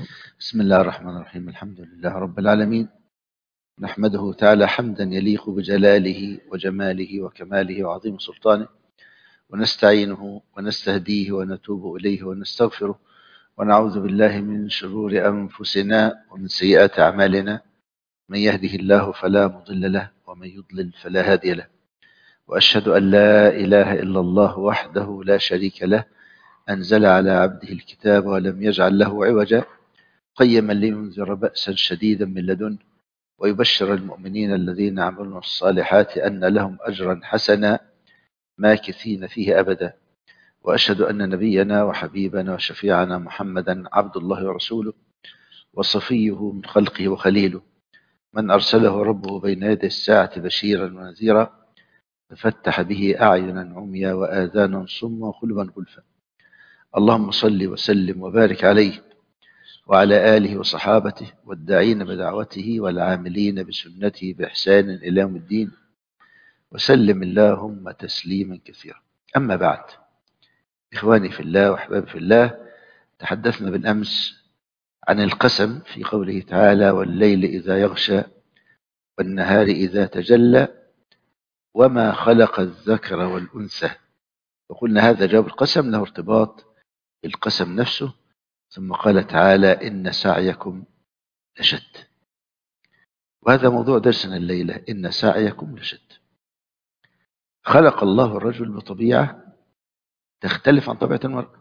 بسم الله الرحمن الرحيم. الحمد لله رب العالمين، نحمده تعالى حمدا يليق بجلاله وجماله وكماله وعظيم سلطانه، ونستعينه ونستهديه ونتوب إليه ونستغفره، ونعوذ بالله من شرور أنفسنا ومن سيئات أعمالنا. من يهده الله فلا مضل له، ومن يضلل فلا هادي له. وأشهد أن لا إله إلا الله وحده لا شريك له، أنزل على عبده الكتاب ولم يجعل له عوجا، قيما لينذر بأسا شديدا من لدنه، ويبشر المؤمنين الذين عملوا الصالحات أن لهم أجرا حسنا ماكثين فيه أبدا. وأشهد أن نبينا وحبيبنا وشفيعنا محمدا عبد الله ورسوله، وصفيه من خلقه وخليله، من أرسله ربه بين يدي الساعة بشيرا ونذيرا، ففتح به أعينا عميا وآذانا صما وقلوبا غلفا. اللهم صل وسلم وبارك عليه وعلى آله وصحابته والداعين بدعوته والعاملين بسنته بإحسان إلى يوم الدين، وسلم اللهم تسليما كثيرا. أما بعد، إخواني في الله وأحبابي في الله، تحدثنا بالأمس عن القسم في قوله تعالى: والليل إذا يغشى والنهار إذا تجلى وما خلق الذكر والأنثى. وقلنا هذا جواب القسم له ارتباط بالقسم نفسه. ثم قال تعالى: إن سعيكم لشتى. وهذا موضوع درسنا الليلة: إن سعيكم لشتى. خلق الله الرجل بطبيعة تختلف عن طبيعة المرأة،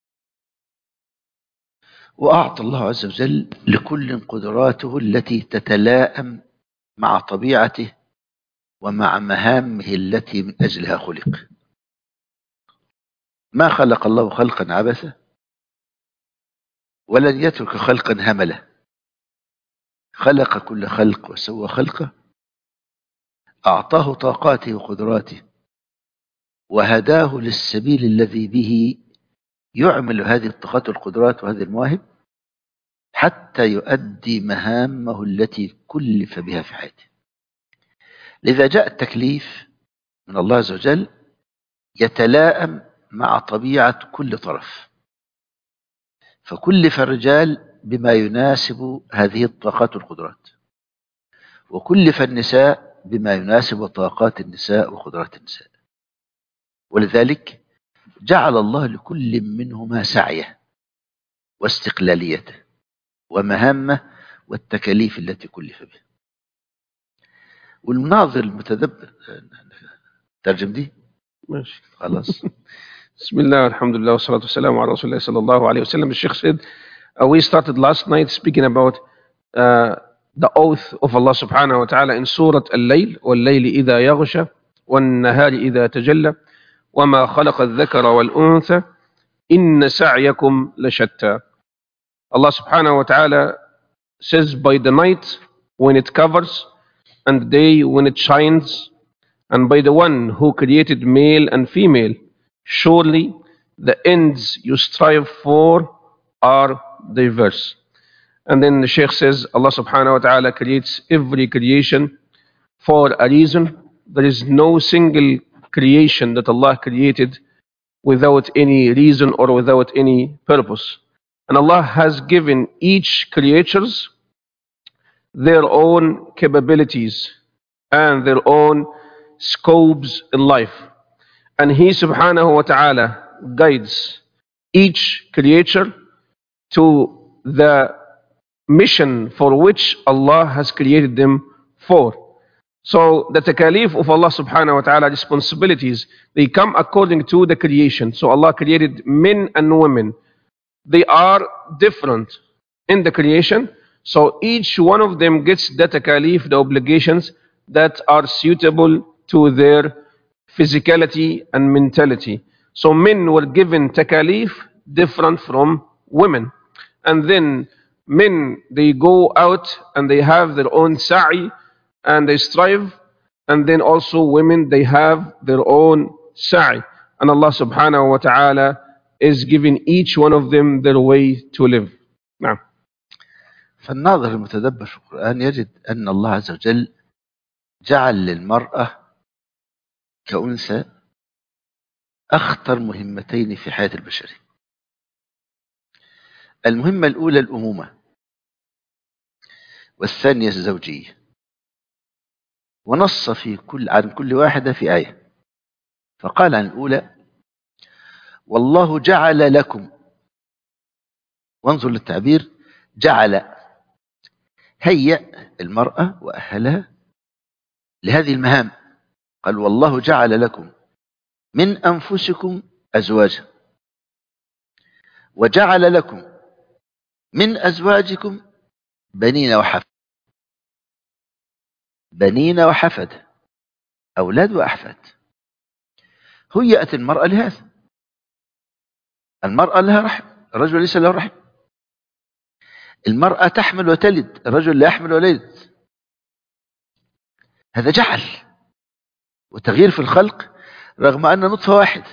وأعطى الله عز وجل لكل قدراته التي تتلائم مع طبيعته ومع مهامه التي من أجلها خلق. ما خلق الله خلقا عبثا، ولن يترك خلقا هملا. خلق كل خلق وسوى خلقه، أعطاه طاقاته وقدراته، وهداه للسبيل الذي به يعمل هذه الطاقات والقدرات وهذه المواهب حتى يؤدي مهامه التي كلف بها في حياته. لذا جاء التكليف من الله عز وجل يتلائم مع طبيعة كل طرف، فكلف الرجال بما يناسب هذه الطاقات والقدرات، وكلف النساء بما يناسب طاقات النساء وقدرات النساء. ولذلك جعل الله لكل منهما سعيه واستقلاليته ومهامه والتكاليف التي كلف بها. والمناظر المتدبر ترجم دي ماشي خلاص. بسم الله والحمد لله والصلاة والسلام على رسول الله صلى الله عليه وسلم. The Sheikh said, we started last night speaking about the oath of Allah subhanahu wa ta'ala in Surah Al-Layl, وَاللَّيْلِ إِذَا يَغْشَى وَالنَّهَارِ إِذَا تَجَلَّى وَمَا خَلَقَ الذَّكَرَ وَالْأُنثَى إِنَّ سَعْيَكُمْ لَشَتَّى. Allah subhanahu wa ta'ala says, by the night when it covers and the day when it shines, and by the one who created male and female, surely the ends you strive for are diverse. And then the Shaykh says, Allah subhanahu wa ta'ala creates every creation for a reason. There is no single creation that Allah created without any reason or without any purpose. And Allah has given each creatures their own capabilities and their own scopes in life. And He subhanahu wa ta'ala guides each creature to the mission for which Allah has created them for. So the takalif of Allah subhanahu wa ta'ala, responsibilities, they come according to the creation. So Allah created men and women. They are different in the creation. So each one of them gets the takalif, the obligations that are suitable to their physicality and mentality. So men were given takalif different from women. And then men, they go out and they have their own sa'i and they strive. And then also women, they have their own sa'i. And Allah subhanahu wa ta'ala is giving each one of them their way to live. نعم. فالناظر المتدبر في القرآن يجد أن الله عز وجل جعل للمرأة كأنثى أخطر مهمتين في حياة البشرية. المهمة الأولى الأمومة، والثانية الزوجية، ونص عن كل واحدة في آية. فقال عن الأولى: والله جعل لكم، وانظر للتعبير، جعل، هيأ المرأة وأهلها لهذه المهام. قال: والله جعل لكم من أنفسكم أزواجا، وجعل لكم من أزواجكم بنين وحفد. بنين وحفد، أولاد وأحفاد. هيأت المرأة لهذا. المرأة لها رحم، الرجل ليس له رحم. المرأة تحمل وتلد، الرجل لا يحمل ولا يلد. هذا جعل وتغيير في الخلق رغم أن نطفة واحد.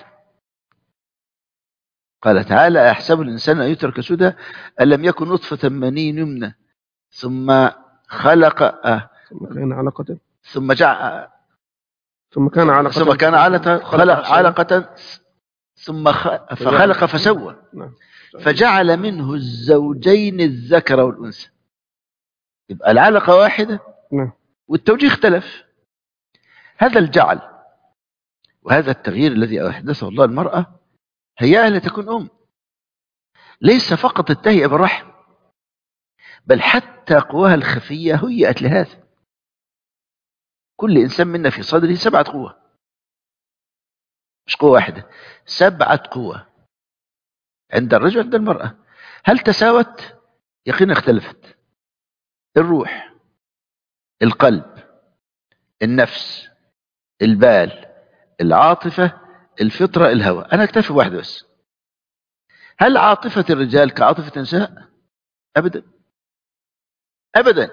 قال تعالى: أيحسب الإنسان أن يترك سدى ألم يكن نطفة مني يمنى ثم خلق ثم كان علقة ثم جعل ثم كان علقة ثم كان علقة ثم فخلق فسوى فجعل منه الزوجين الذكر والأنثى. يبقى العلقة واحدة والتوجيه اختلف. هذا الجعل وهذا التغيير الذي أحدثه الله المرأة هيئها لتكون أم. ليس فقط التهيئة بالرحم، بل حتى قواها الخفية هيئت لهذا. كل إنسان منا في صدره 7 قوة، مش قوة واحدة، 7 قوة عند الرجل عند المرأة. هل تساوت؟ يقينا اختلفت. الروح، القلب، النفس، البال، العاطفة، الفطرة، الهوى. أنا أكتفي بواحدة بس. هل عاطفة الرجال كعاطفة النساء؟ أبدا أبدا.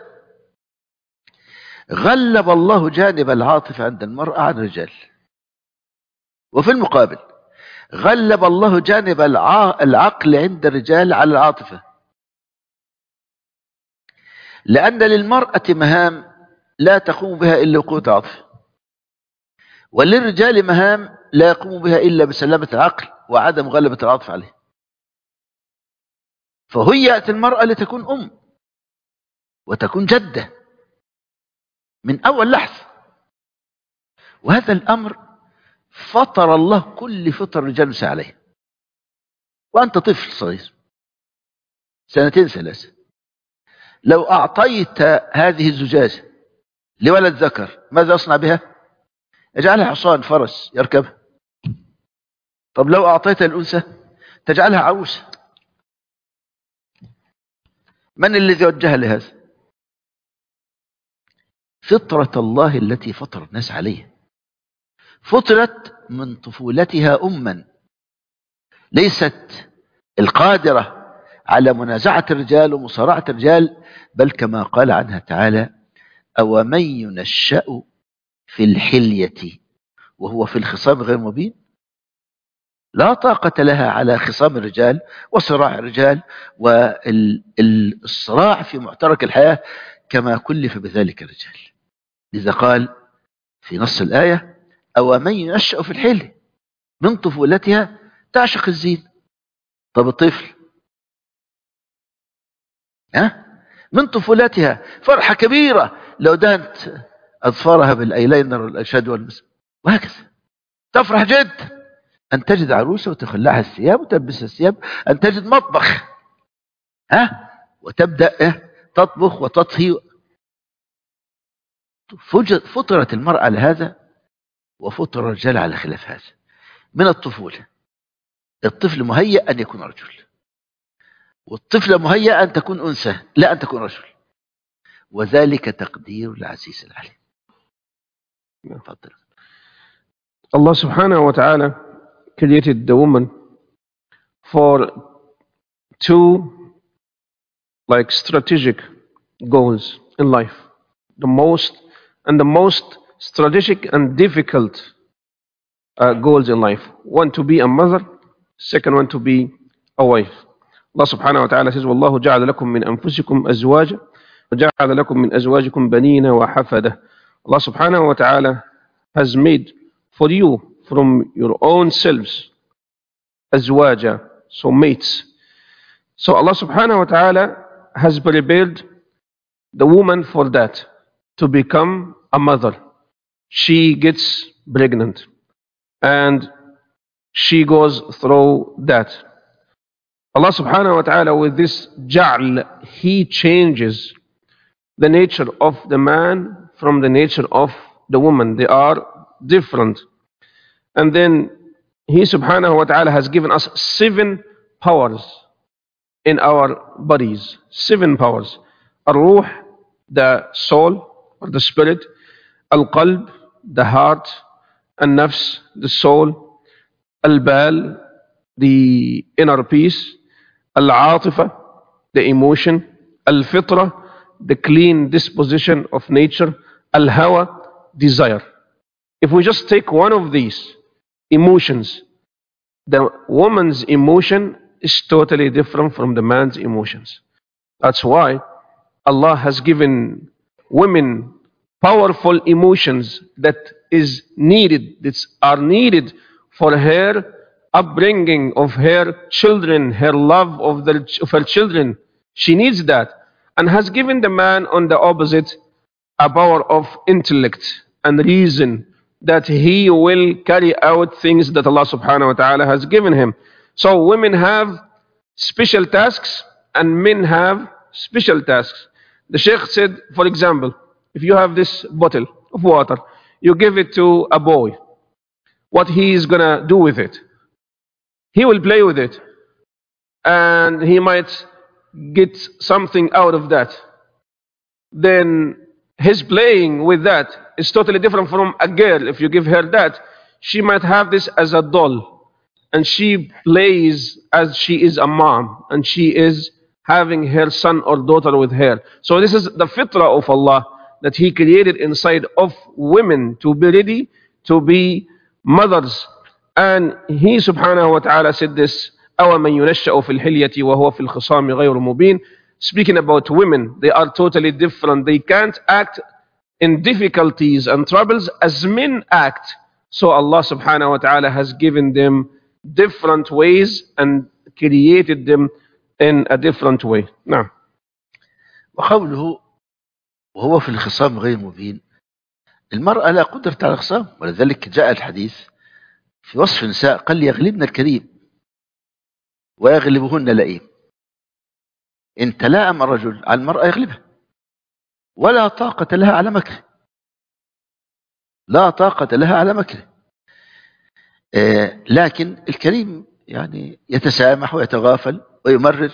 غلب الله جانب العاطفة عند المرأة عن الرجال، وفي المقابل غلب الله جانب العقل عند الرجال على العاطفة. لأن للمرأة مهام لا تقوم بها إلا بقوة العاطفة، وللرجال مهام لا يقوم بها إلا بسلامة العقل وعدم غلبة العاطفة عليه. فهيأت المرأة لتكون أم وتكون جدة من أول لحظة. وهذا الأمر فطر الله كل فطر الرجال عليه. وأنت طفل صغير 2 3، لو أعطيت هذه الزجاجة لولد ذكر ماذا أصنع بها؟ اجعلها حصان فرس يركبها. طب لو أعطيتها الأنثى تجعلها عروسة. من الذي وجه لهذا؟ فطرة الله التي فطر الناس عليها. فطرت من طفولتها أما، ليست القادرة على منازعة الرجال ومصارعة الرجال، بل كما قال عنها تعالى: أومن ينشأ في الحلية وهو في الخصام غير مبين. لا طاقة لها على خصام الرجال وصراع الرجال والصراع في معترك الحياة كما كلف بذلك الرجال. لذا قال في نص الآية: أومن ينشأ في الحلية، من طفولتها تعشق الزين. طب الطفل من طفولتها فرحة كبيرة لو دهنت أظفارها بالأيلاينر والأيشاد والمس، وهكذا تفرح جدا أن تجد عروسة وتخلعها الثياب وتلبسها الثياب، أن تجد مطبخ وتبدأ تطبخ وتطهي. فطرت المرأة على هذا وفطر الرجال على خلاف هذا. من الطفولة الطفل مهيأ أن يكون رجل، والطفلة مهيأ أن تكون أنثى لا أن تكون رجل، وذلك تقدير العزيز العليم. تفضل. Allah subhanahu wa ta'ala created the woman for 2 strategic goals in life. The most strategic and difficult goals in life. One, to be a mother. Second one, to be a wife. Allah subhanahu wa ta'ala says: وَاللَّهُ جَعَلَ لَكُم مِّنْ أَنفُسِكُمْ أَزْوَاجًا وَجَعَلَ لَكُم مِّنْ أَزْوَاجِكُمْ بَنِينَ وَحَفَدَةً. Allah subhanahu wa ta'ala has made for you from your own selves azwaja, so mates, So Allah subhanahu wa ta'ala has prepared the woman for that, to become a mother. She gets pregnant and she goes through that. Allah subhanahu wa ta'ala, with this ja'l, He changes the nature of the man from the nature of the woman. They are different. And then He subhanahu wa ta'ala has given us 7 powers in our bodies. 7 powers. Ar-Ruh, the soul or the spirit. Al-Qalb, the heart. Al-Nafs, the soul. Al-Bal, the inner peace. Al-Atifa, the emotion. Al-Fitra, the clean disposition of nature. Al-Hawa, desire. If we just take one of these emotions, the woman's emotion is totally different from the man's emotions. That's why Allah has given women powerful emotions that are needed for her upbringing of her children, her love of her children. She needs that, and has given the man on the opposite a power of intellect and reason, that he will carry out things that Allah subhanahu wa ta'ala has given him. So women have special tasks and men have special tasks. The Sheikh said, for example, if you have this bottle of water, you give it to a boy, what he is going to do with it? He will play with it, and he might get something out of that. Then his playing with that is totally different from a girl. If you give her that, she might have this as a doll, and she plays as she is a mom, and she is having her son or daughter with her. So this is the fitrah of Allah, that He created inside of women to be ready to be mothers. And He subhanahu wa ta'ala said this, أَوَمَنْ يُنَشَّأُ فِي الْحِلْيَةِ وَهُوَ فِي الْخِصَامِ غَيْرُ مُبِينٍ. Speaking about women, they are totally different. They can't act in difficulties and troubles as men act. So Allah subhanahu wa ta'ala has given them different ways and created them in a different way. نعم. وقوله وهو في الخصام غير مبين، المرأة لا قدرة على الخصام، ولذلك جاء الحديث في وصف النساء قال يغلبن الكريم ويغلبهن لئيم. إن تلاءم الرجل على المرأة يغلبها، ولا طاقة لها على مكره، لا طاقة لها على مكره. لكن الكريم يعني يتسامح ويتغافل ويمرر،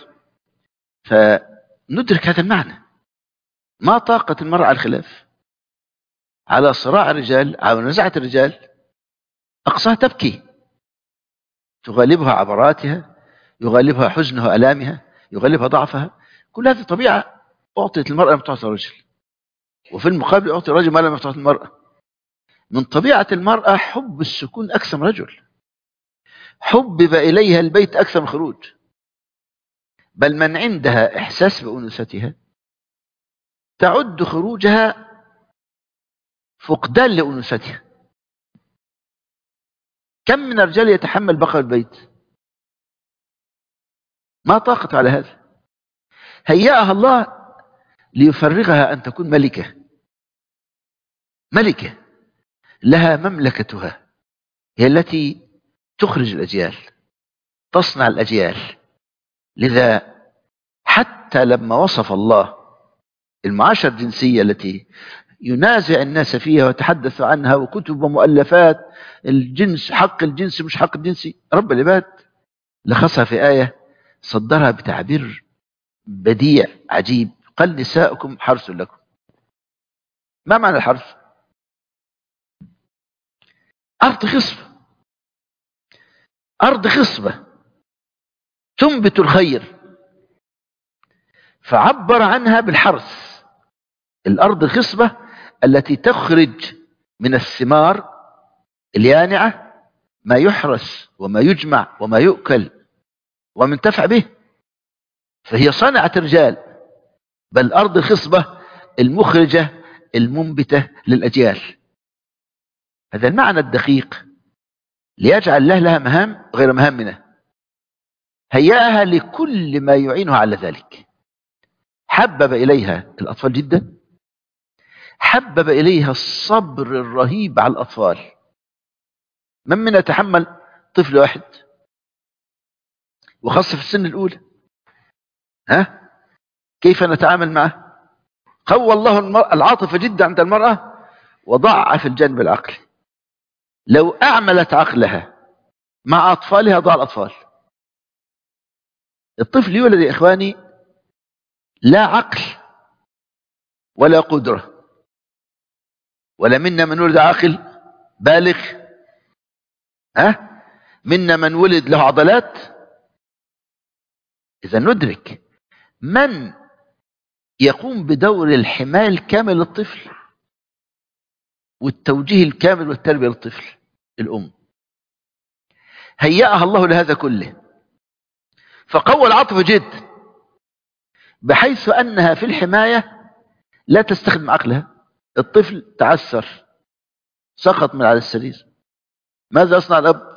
فندرك هذا المعنى. ما طاقة المرأة على الخلاف، على صراع الرجال، على نزعة الرجال، أقصاها تبكي، تغالبها عبراتها، يغالبها حزنها ألامها، يغالبها ضعفها. كل هذه طبيعة أعطيت المرأة لم تعطي الرجل، وفي المقابل أعطي الرجل ما لم تعطي المرأة. من طبيعة المرأة حب السكون أكثر من الرجل، حبب إليها البيت أكثر من الخروج، بل من عندها إحساس بأنوثتها تعد خروجها فقدان لأنوثتها. كم من الرجال يتحمل بقاء البيت؟ ما طاقة على هذا. هيأها الله ليفرغها أن تكون ملكة، ملكة لها مملكتها، هي التي تخرج الأجيال، تصنع الأجيال. لذا حتى لما وصف الله المعاشرة الجنسية التي ينازع الناس فيها ويتحدث عنها وكتب ومؤلفات، الجنس، حق الجنس مش حق الجنسي، رب العباد لخصها في آية صدرها بتعبير بديع عجيب، قال نساؤكم حرث لكم. ما معنى الحرث؟ أرض خصبة، أرض خصبة تنبت الخير، فعبر عنها بالحرث. الأرض الخصبة التي تخرج من الثمار اليانعة ما يحرث وما يجمع وما يؤكل وما ينتفع به، فهي صنعة الرجال، بل أرض الخصبة المخرجة المنبتة للأجيال. هذا المعنى الدقيق، ليجعل الله لها مهام غير مهامنا. هيأها لكل ما يعينها على ذلك. حبب إليها الأطفال جدا، حبب إليها الصبر الرهيب على الأطفال. من يتحمل طفل واحد وخاصة في السن الأولى؟ كيف نتعامل معه؟ قوى الله العاطفة جدا عند المرأة وضعف الجانب العقلي. لو أعملت عقلها مع أطفالها ضاع الأطفال. الطفل يولد يا إخواني لا عقل ولا قدرة، ولا منا من ولد عاقل بالغ، منا من ولد له عضلات. إذا ندرك من يقوم بدور الحماية الكامل للطفل والتوجيه الكامل والتربية للطفل. الأم هيأها الله لهذا كله، فقوى العاطفة جدا بحيث أنها في الحماية لا تستخدم عقلها. الطفل تعثر، سقط من على السرير، ماذا يصنع الأب؟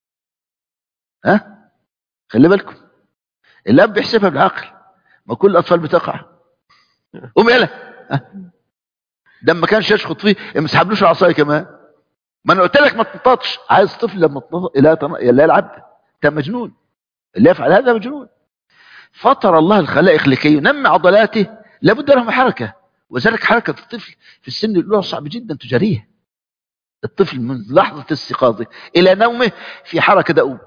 خلي بالكم، الأب بيحسبها بالعقل، ما كل الأطفال بتقع. قوم يلا، ده ما كانش يشخط فيه ما سحبلوش العصايه كمان. ما انا قلت لك ما تنططش. عايز طفل لما لا يلعب، انت مجنون. اللي يفعل هذا مجنون. فطر الله الخلائق لكي ينمي عضلاته لابد له من حركه، وذلك حركه الطفل في السن الاولى صعب جدا تجاريه. الطفل من لحظه استيقاظه الى نومه في حركه دؤوب.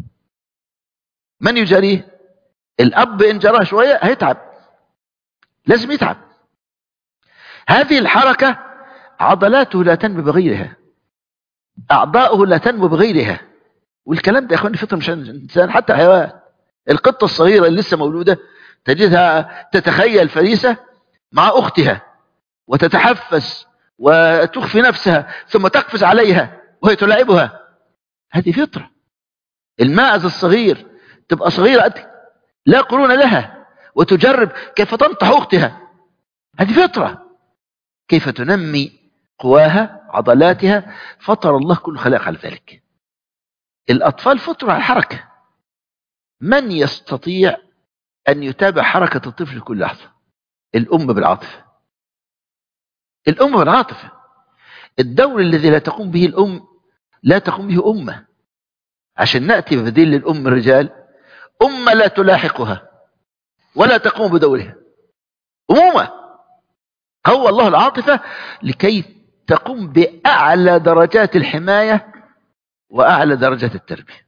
من يجاريه؟ الاب. ان جراه شويه هيتعب، لازم يتعب. هذه الحركه عضلاته لا تنمو بغيرها، اعضاؤه لا تنمو بغيرها. والكلام ده يا اخواني فطره مش الانسان، حتى الحيوان. القطه الصغيره اللي لسه مولوده تجدها تتخيل فريسه مع اختها وتتحفز وتخفي نفسها ثم تقفز عليها وهي تلاعبها. هذه فطره. الماعز الصغير تبقى صغيره لا قرون لها وتجرب كيف تنطح اختها. هذه فطره. كيف تنمي قواها عضلاتها. فطر الله كل خلق على ذلك. الأطفال فطروا على الحركة. من يستطيع أن يتابع حركة الطفل كل لحظة؟ الأم بالعاطفة. الأم بالعاطفة. الدور الذي لا تقوم به الأم لا تقوم به أمة. عشان نأتي ببديل للأم الرجال، أمة لا تلاحقها ولا تقوم بدورها. أمومة. هو الله العاطفة لكي تقوم بأعلى درجات الحماية وأعلى درجات التربية.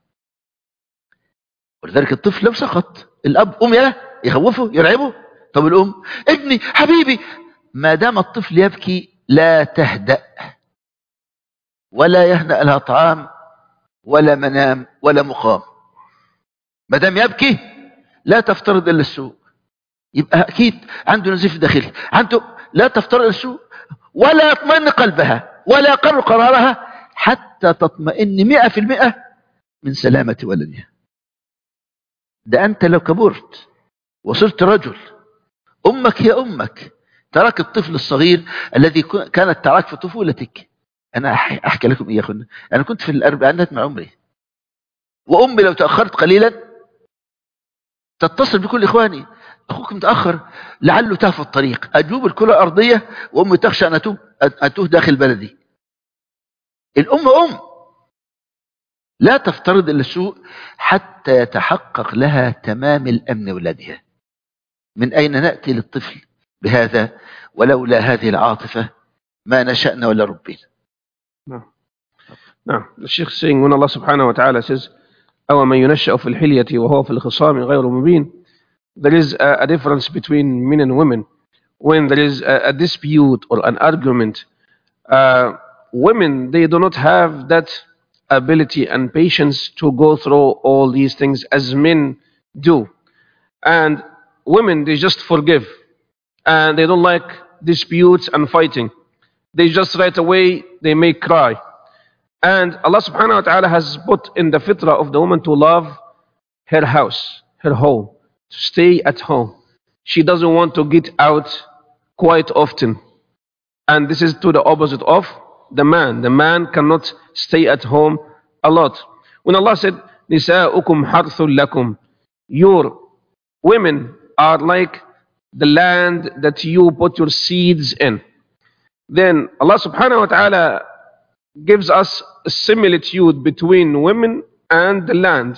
ولذلك الطفل لو سقط الأب قوم يلا يخوفه يرعبه. طب الأم ابني حبيبي. ما دام الطفل يبكي لا تهدأ ولا يهدأ لها طعام ولا منام ولا مقام. ما دام يبكي لا تفترض إلا السوء. يبقى أكيد عنده نزيف داخلي، عنده لا تفترض السوء ولا يطمئن قلبها ولا يقر قرارها حتى تطمئن 100% من سلامة ولدها. ده أنت لو كبرت وصرت رجل، أمك هي أمك. تراك الطفل الصغير الذي كانت تراك في طفولتك. أنا أحكي لكم إيه يا أخوانا. أنا كنت في الأربعينات من عمري، وأمي لو تأخرت قليلا تتصل بكل إخواني: أخوك متأخر لعله تاه في الطريق. أجوب الكرة الأرضية وأمي تخشى أن أتوه داخل بلدي. الأم أم لا تفترض إلا السوء حتى يتحقق لها تمام الأمن ولدها. من أين نأتي للطفل بهذا ولولا هذه العاطفة ما نشأنا ولا ربنا. نعم. The Sheikh saying when Allah subhanahu wa ta'ala says أو من ينشأ في الحلية وهو في الخصام غير مبين, there is a difference between men and women. When there is a dispute or an argument, women, they do not have that ability and patience to go through all these things as men do. And women, they just forgive, and they don't like disputes and fighting. They just right away, they may cry. And Allah subhanahu wa ta'ala has put in the fitrah of the woman to love her house, her home, to stay at home. She doesn't want to get out quite often. And this is to the opposite of the man. The man cannot stay at home a lot. When Allah said, نِسَاؤُكُمْ حَرْثٌ لَكُمْ, your women are like the land that you put your seeds in. Then Allah subhanahu wa ta'ala gives us a similitude between women and the land.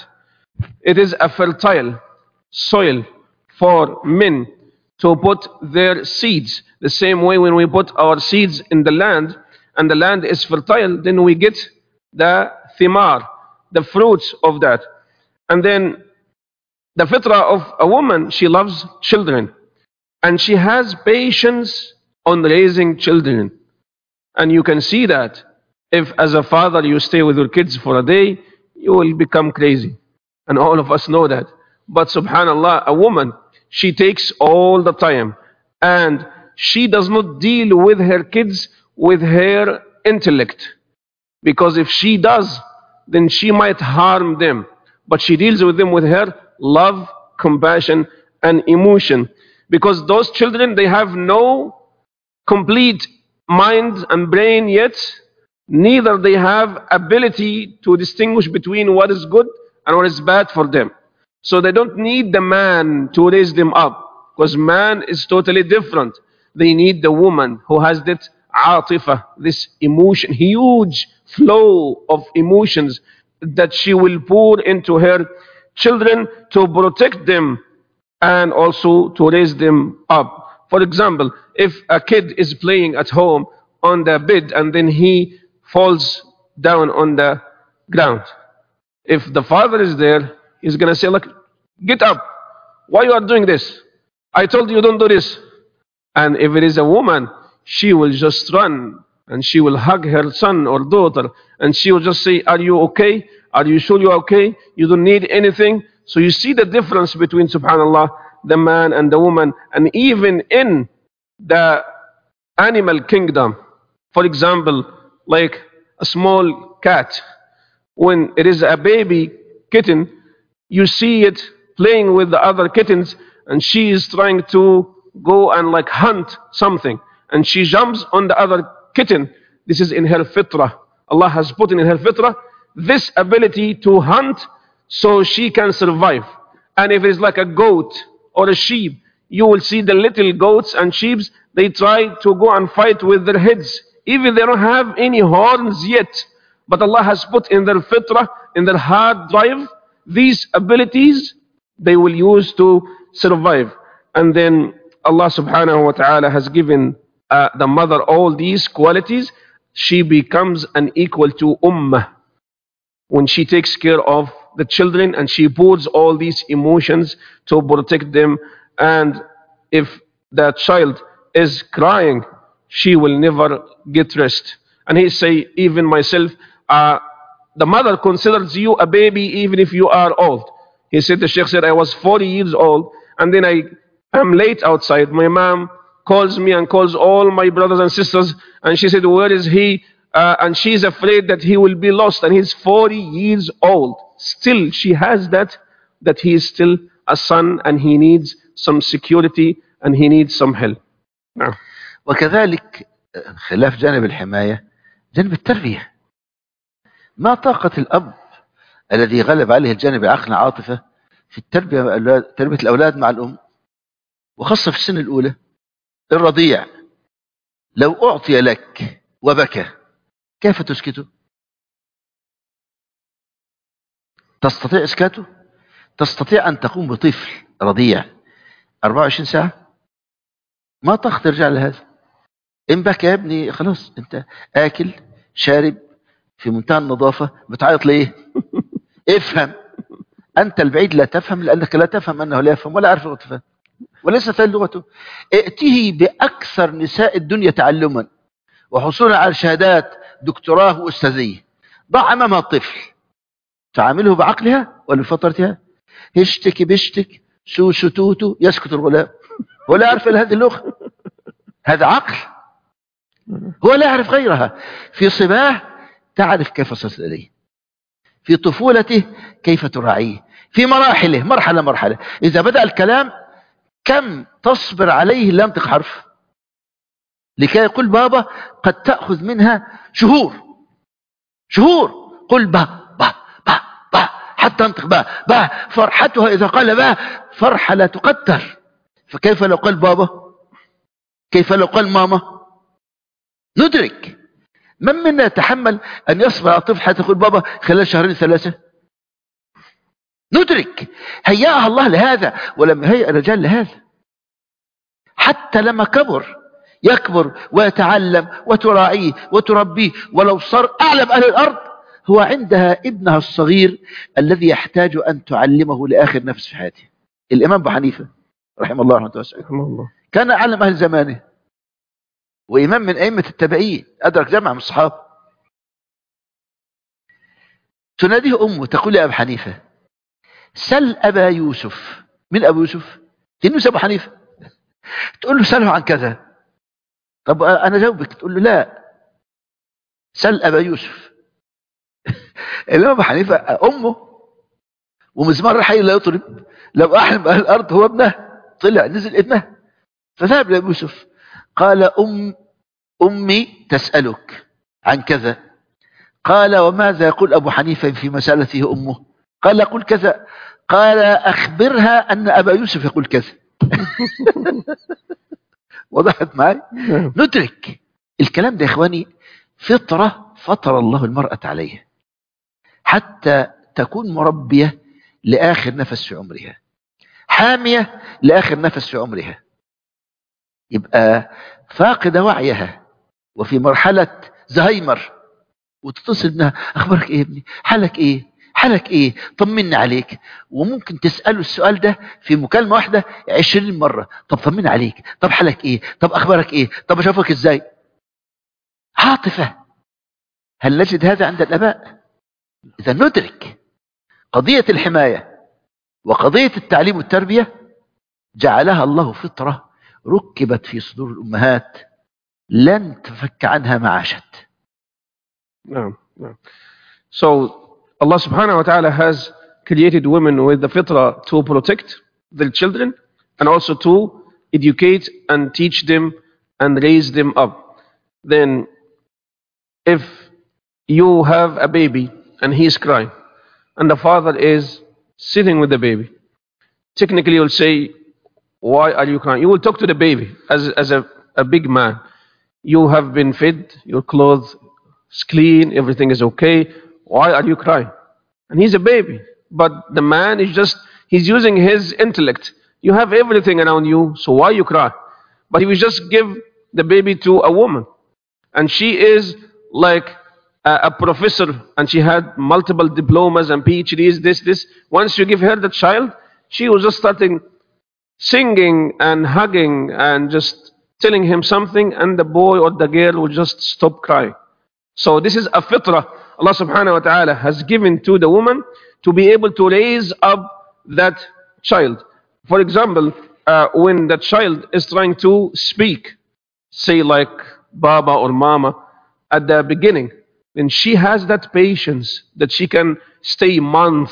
It is a fertile soil for men to put their seeds. The same way when we put our seeds in the land and the land is fertile, then we get the thimar, the fruits of that. And then the fitrah of a woman, she loves children and she has patience on raising children. And you can see that if as a father you stay with your kids for a day, you will become crazy. And all of us know that. But subhanallah, a woman, she takes all the time and she does not deal with her kids with her intellect. Because if she does, then she might harm them. But she deals with them with her love, compassion, and emotion. Because those children, they have no complete mind and brain yet. Neither they have ability to distinguish between what is good and what is bad for them. So they don't need the man to raise them up, because man is totally different. They need the woman who has that atifah, this emotion, huge flow of emotions that she will pour into her children to protect them and also to raise them up. For example, if a kid is playing at home on the bed and then he falls down on the ground, if the father is there, he's going to say, look, get up. Why you are doing this? I told you don't do this. And if it is a woman, she will just run and she will hug her son or daughter and she will just say, are you okay? Are you sure you're okay? You don't need anything? So you see the difference between, subhanallah, the man and the woman. And even in the animal kingdom, for example, like a small cat, when it is a baby kitten, you see it playing with the other kittens and she is trying to go and like hunt something and she jumps on the other kitten. This is in her fitrah. Allah has put in her fitrah this ability to hunt so she can survive. And if it's like a goat or a sheep, you will see the little goats and sheep, they try to go and fight with their heads. Even they don't have any horns yet. But Allah has put in their fitrah, in their hard drive, these abilities they will use to survive. And then Allah subhanahu wa ta'ala has given the mother all these qualities. She becomes an equal to ummah when she takes care of the children and she pours all these emotions to protect them. And if the child is crying, she will never get rest. And he say, even myself, the mother considers you a baby even if you are old. He said, the Sheikh said, I was 40 years old and then I am late outside. My mom calls me and calls all my brothers and sisters and she said, where is he? And she's afraid that he will be lost and he's 40 years old. Still, she has that he is still a son and he needs some security and he needs some help. No. وكذلك خلاف جانب الحماية جانب التربية. ما طاقة الأب الذي غلب عليه الجانب العقل عاطفة في تربية الأولاد مع الأم، وخاصة في السن الأولى. الرضيع لو أعطي لك وبكى كيف تسكته؟ تستطيع إسكاته؟ تستطيع أن تقوم بطفل رضيع 24 ساعة؟ ما طاقة ترجع لهذا. إن بكى يا ابني خلاص أنت آكل شارب في منتهى النظافة، بتعيط ليه؟ افهم. أنت البعيد لا تفهم لأنك لا تفهم أنه لا يفهم ولا يعرف لغته وليست هذه لغته. ائته بأكثر نساء الدنيا تعلما وحصولا على شهادات دكتوراه وأستاذية، ضع أمامها الطفل تعامله بعقلها ولفترتها. هشتك بشتك سوسو توتو يسكت الغلام، هو لا يعرف إلا هذه اللغة. هذا عقل، هو لا يعرف غيرها. في صباه تعرف كيف تصل إليه، في طفولته كيف تراعيه، في مراحله مرحلة مرحلة. إذا بدأ الكلام كم تصبر عليه لا ينطق حرف لكي يقول بابا، قد تأخذ منها شهور. قل با با با با حتى انطق با فرحتها إذا قال با فرحة لا تقدر. فكيف لو قال بابا؟ كيف لو قال ماما؟ ندرك. من منا يتحمل أن يصبر على طفل حتى يقول بابا خلال شهرين ثلاثة؟ ندرك. هيأها الله لهذا ولم يهيأ الرجال لهذا. حتى لما يكبر ويتعلم وتراعيه وتربيه، ولو صار أعلم أهل الأرض، هو عندها ابنها الصغير الذي يحتاج أن تعلمه لآخر نفس في حياته. الإمام أبو حنيفة رحمه الله رحمه الله كان أعلم أهل زمانه، وإمام من أئمة التابعين، أدرك جمع من الصحابة. تناديه أمه تقول يا أبا حنيفة سل أبا يوسف. من أبو يوسف؟ يونس أبو حنيفة. تقول له سله عن كذا. طب أنا جاوبك. تقول له لا، سل أبا يوسف. الإمام أبو حنيفة أمه ومزمار الحي لا يطرب، لو أحلم أهل الأرض هو ابنه، طلع نزل ابنه. فذهب لأبو يوسف قال أمي تسألك عن كذا. قال وماذا يقول أبو حنيفة في مسألته أمه؟ قال يقول كذا. قال أخبرها أن أبا يوسف يقول كذا. وضحت معي؟ ندرك الكلام ده يا إخواني. فطرة فطر الله المرأة عليها حتى تكون مربية لآخر نفس في عمرها، حامية لآخر نفس في عمرها. يبقى فاقد وعيها وفي مرحلة زهايمر، وتتصل بها أخبارك إيه يا ابني؟ حالك إيه؟ طمني عليك. وممكن تسأله السؤال ده في مكالمة واحدة 20 مرة. طب طمني عليك، طب حالك إيه، طب أخبارك إيه، طب أشوفك إزاي. عاطفة. هل نجد هذا عند الآباء؟ إذا ندرك قضية الحماية وقضية التعليم والتربية جعلها الله فطرة ركبت في صدور الأمهات لن تفك عنها معاشت. نعم. So Allah subhanahu wa ta'ala has created women with the fitra to protect their children and also to educate and teach them and raise them up. Then if you have a baby and he is crying and the father is sitting with the baby, technically you'll say, why are you crying? You will talk to the baby as a big man. You have been fed, your clothes is clean, everything is okay. Why are you crying? And he's a baby. But the man is he's using his intellect. You have everything around you, so why you cry? But he will just give the baby to a woman. And she is like a professor, and she had multiple diplomas and PhDs, this. Once you give her the child, she was just starting singing and hugging and just telling him something, and the boy or the girl will just stop crying. So this is a fitrah Allah subhanahu wa ta'ala has given to the woman to be able to raise up that child. For example, when the child is trying to speak, say like Baba or Mama at the beginning, then she has that patience that she can stay month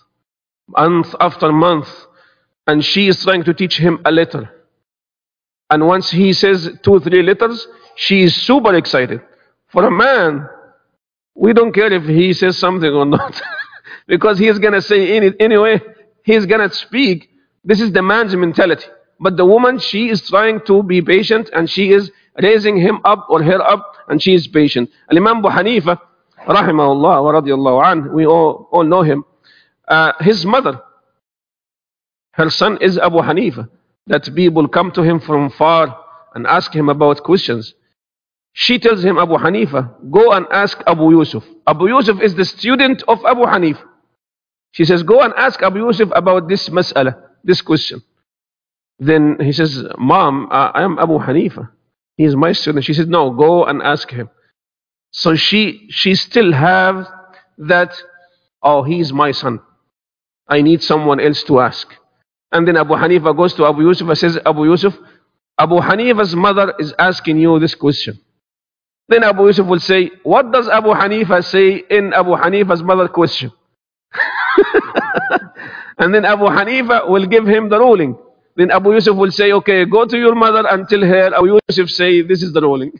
after month, and she is trying to teach him a letter. And once he says 2-3 letters, she is super excited. For a man, we don't care if he says something or not, because he is going to say it anyway. He is going to speak. This is the man's mentality. But the woman, she is trying to be patient, and she is raising him up or her up, and she is patient. Al-Imam Abu Hanifa, rahimahullah wa radiyallahu anhu, we all know him. His mother, her son is Abu Hanifa. That people come to him from far and ask him about questions. She tells him, Abu Hanifa, go and ask Abu Yusuf. Abu Yusuf is the student of Abu Hanifa. She says, go and ask Abu Yusuf about this mas'ala, this question. Then he says, Mom, I am Abu Hanifa. He is my student. She says, no, go and ask him. So she still have that, oh, he is my son. I need someone else to ask. And then Abu Hanifa goes to Abu Yusuf and says, Abu Yusuf, Abu Hanifa's mother is asking you this question. Then Abu Yusuf will say, what does Abu Hanifa say in Abu Hanifa's mother question? And then Abu Hanifa will give him the ruling. Then Abu Yusuf will say, okay, go to your mother and tell her, Abu Yusuf say, this is the ruling.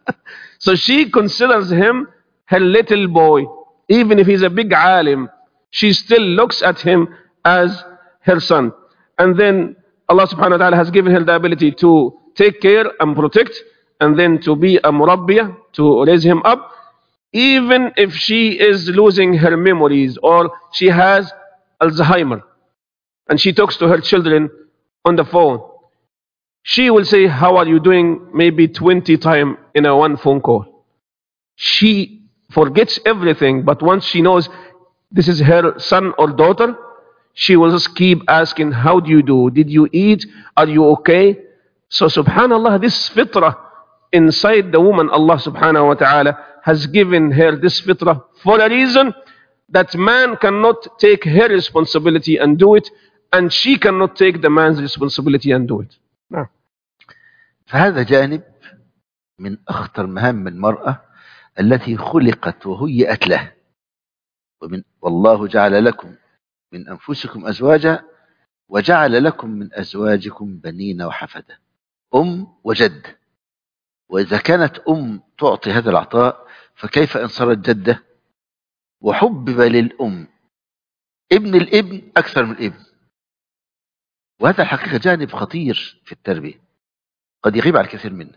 So she considers him her little boy. Even if he's a big alim, she still looks at him as her son. And then Allah subhanahu wa ta'ala has given her the ability to take care and protect, and then to be a murabbiyah, to raise him up. Even if she is losing her memories or she has Alzheimer and she talks to her children on the phone, she will say, how are you doing? Maybe 20 times in a one phone call. She forgets everything, but once she knows this is her son or daughter, she will just keep asking, how do you do? Did you eat? Are you okay? So subhanallah, this fitrah inside the woman, Allah subhanahu wa ta'ala has given her this fitrah for a reason, that man cannot take her responsibility and do it, and she cannot take the man's responsibility and do it. No. فهذا جانب من أخطر مهام المرأة التي خلقت وهيئت له. والله جعل لكم من أنفسكم أزواجا وجعل لكم من أزواجكم بنين وحفدة، وجد. وإذا كانت تعطي هذا العطاء، فكيف إن صارت جدة؟ وحبب للأم ابن الابن أكثر من الابن. وهذا الحقيقة جانب خطير في التربية قد يغيب على الكثير منه،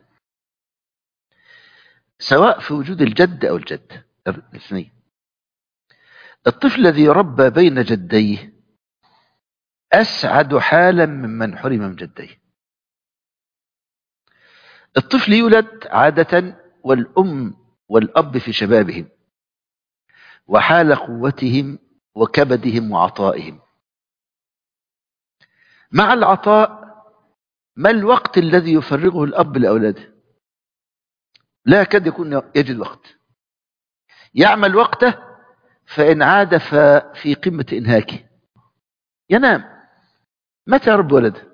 سواء في وجود الجد أو الجد الاثنين. الطفل الذي يربى بين جديه أسعد حالا ممن حرم من جديه. الطفل يولد عادة والأم والأب في شبابهم وحال قوتهم وكبدهم وعطائهم. مع العطاء ما الوقت الذي يفرغه الأب لأولاده؟ لا يكاد يكون يجد وقت. يعمل وقته، فإن عاد ففي قمة إنهاكه ينام. متى يربي ولده؟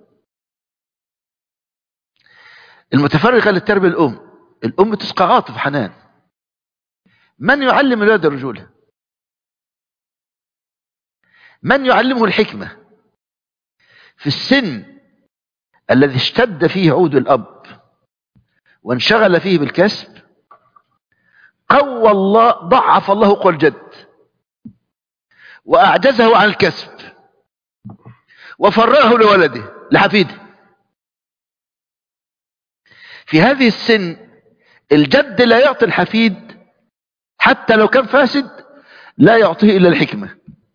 المتفرغة للتربية الأم تسقى عاطف حنان. من يعلم الولد الرجولة؟ من يعلمه الحكمة؟ في السن الذي اشتد فيه عود الأب وانشغل فيه بالكسب، ضعف الله قوى الجد وأعجزه عن الكسب وفرغه لولده لحفيده. في هذه السن الجد لا يعطي الحفيد حتى لو كان فاسد، لا يعطيه إلا الحكمة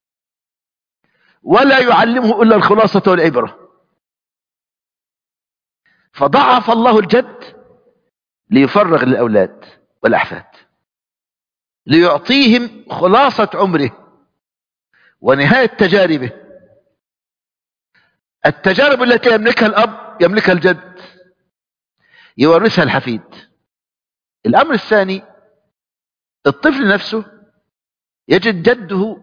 ولا يعلمه إلا الخلاصة والعبرة. فضعف الله الجد ليفرغ للأولاد والأحفاد، ليعطيهم خلاصة عمره ونهاية تجاربه. التجارب التي يملكها الأب يملكها الجد، يورثها الحفيد. الأمر الثاني، الطفل نفسه يجد جده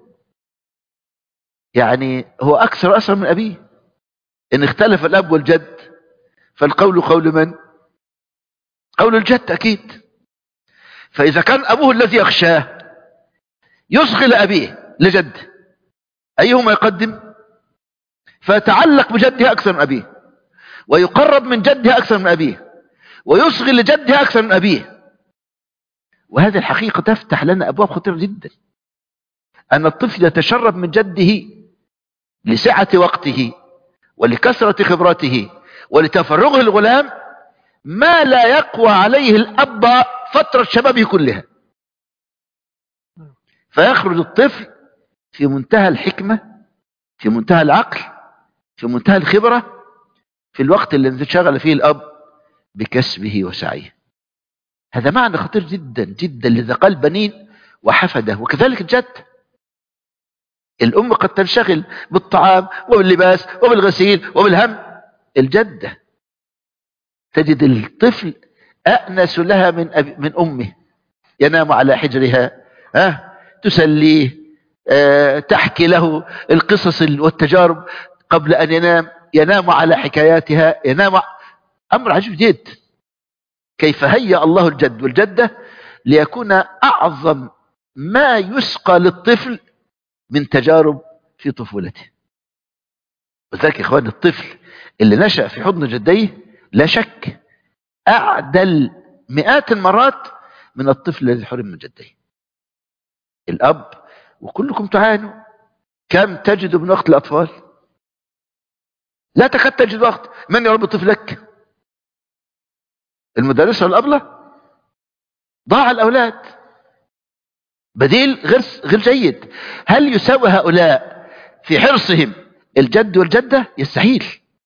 يعني هو أكثر أسرى من أبيه. إن اختلف الأب والجد فالقول قول من؟ قول الجد أكيد. فإذا كان أبوه الذي يخشاه يصغي لأبيه لجد، أيهما يقدم؟ فيتعلق بجده أكثر من أبيه، ويقرب من جده أكثر من أبيه، ويصغي لجده أكثر من أبيه. وهذه الحقيقة تفتح لنا أبواب خطيرة جدا. أن الطفل يتشرب من جده لسعة وقته ولكثرة خبراته ولتفرغه الغلام ما لا يقوى عليه الأب فترة شبابه كلها. فيخرج الطفل في منتهى الحكمة، في منتهى العقل، في منتهى الخبرة، في الوقت الذي انشغل فيه الأب بكسبه وسعيه. هذا معنى خطير جدا جدا لذا قال بنين وحفده. وكذلك الجد، الأم قد تنشغل بالطعام وباللباس وبالغسيل وبالهم. الجدة تجد الطفل أأنس لها من أمه، ينام على حجرها، تسليه، تحكي له القصص والتجارب قبل أن ينام على حكاياتها، أمر عجيب جدا. كيف هيأ الله الجد والجدة ليكون أعظم ما يسقى للطفل من تجارب في طفولته. وذلك يا إخوان الطفل اللي نشأ في حضن جديه لا شك أعدل مئات المرات من الطفل الذي حرم من جديه. الأب، وكلكم تعانوا كم تجد من وقت الأطفال؟ لا تكاد تجد وقت. من يربي طفلك؟ المدرسة والأبلة؟ ضاع الأولاد. بديل غير جيد. هل يساوي هؤلاء في حرصهم الجد والجدة؟ يستحيل.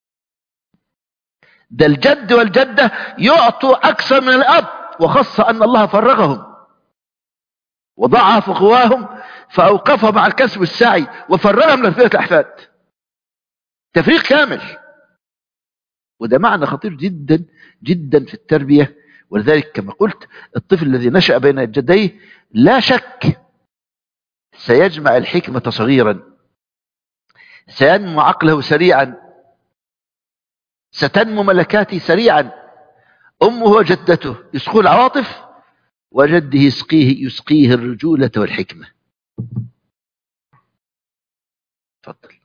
ده الجد والجدة يعطوا أكثر من الأب، وخاصة أن الله فرغهم وضعف قواهم فأوقفهم على الكسب والسعي وفرغهم لتربية الأحفاد. تفريغ كامل. وده معنى خطير جدا جدا في التربية. ولذلك كما قلت الطفل الذي نشأ بين جديه لا شك سيجمع الحكمة صغيرا، سينمو عقله سريعا، ستنمو ملكاته سريعا. أمه وجدته يسقوه العواطف، وجده يسقيه الرجولة والحكمة. تفضل.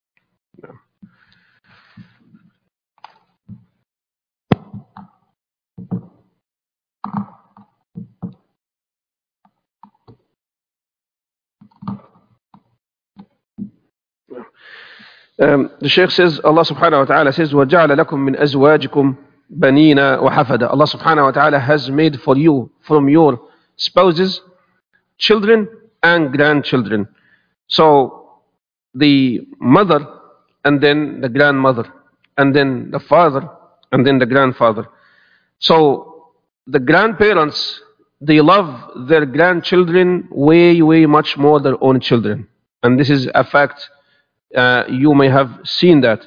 The Shaykh says, Allah subhanahu wa ta'ala says, وَجَعَلَ لَكُم مِّنْ أَزْوَاجِكُمْ بَنِينَ وَحَفَدًا. Allah subhanahu wa ta'ala has made for you from your spouses children and grandchildren. So the mother and then the grandmother and then the father and then the grandfather. So the grandparents, they love their grandchildren way much more than their own children. And this is a fact. You may have seen that.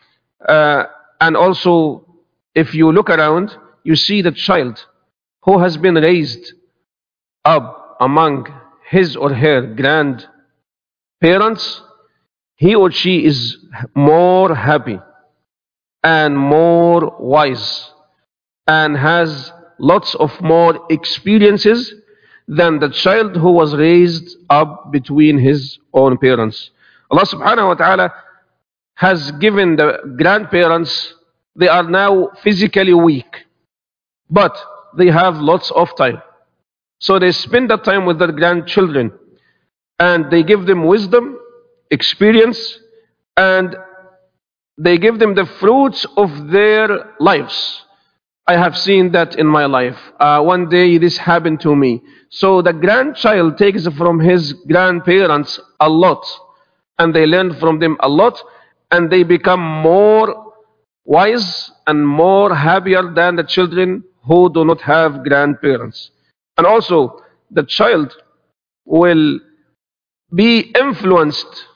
And also, if you look around, you see the child who has been raised up among his or her grandparents, he or she is more happy and more wise and has lots of more experiences than the child who was raised up between his own parents. Allah subhanahu wa ta'ala has given the grandparents, they are now physically weak, but they have lots of time. So they spend that time with their grandchildren and they give them wisdom, experience, and they give them the fruits of their lives. I have seen that in my life. One day this happened to me. So the grandchild takes from his grandparents a lot, and they learn from them a lot, and they become more wise and more happier than the children who do not have grandparents. And also, the child will be influenced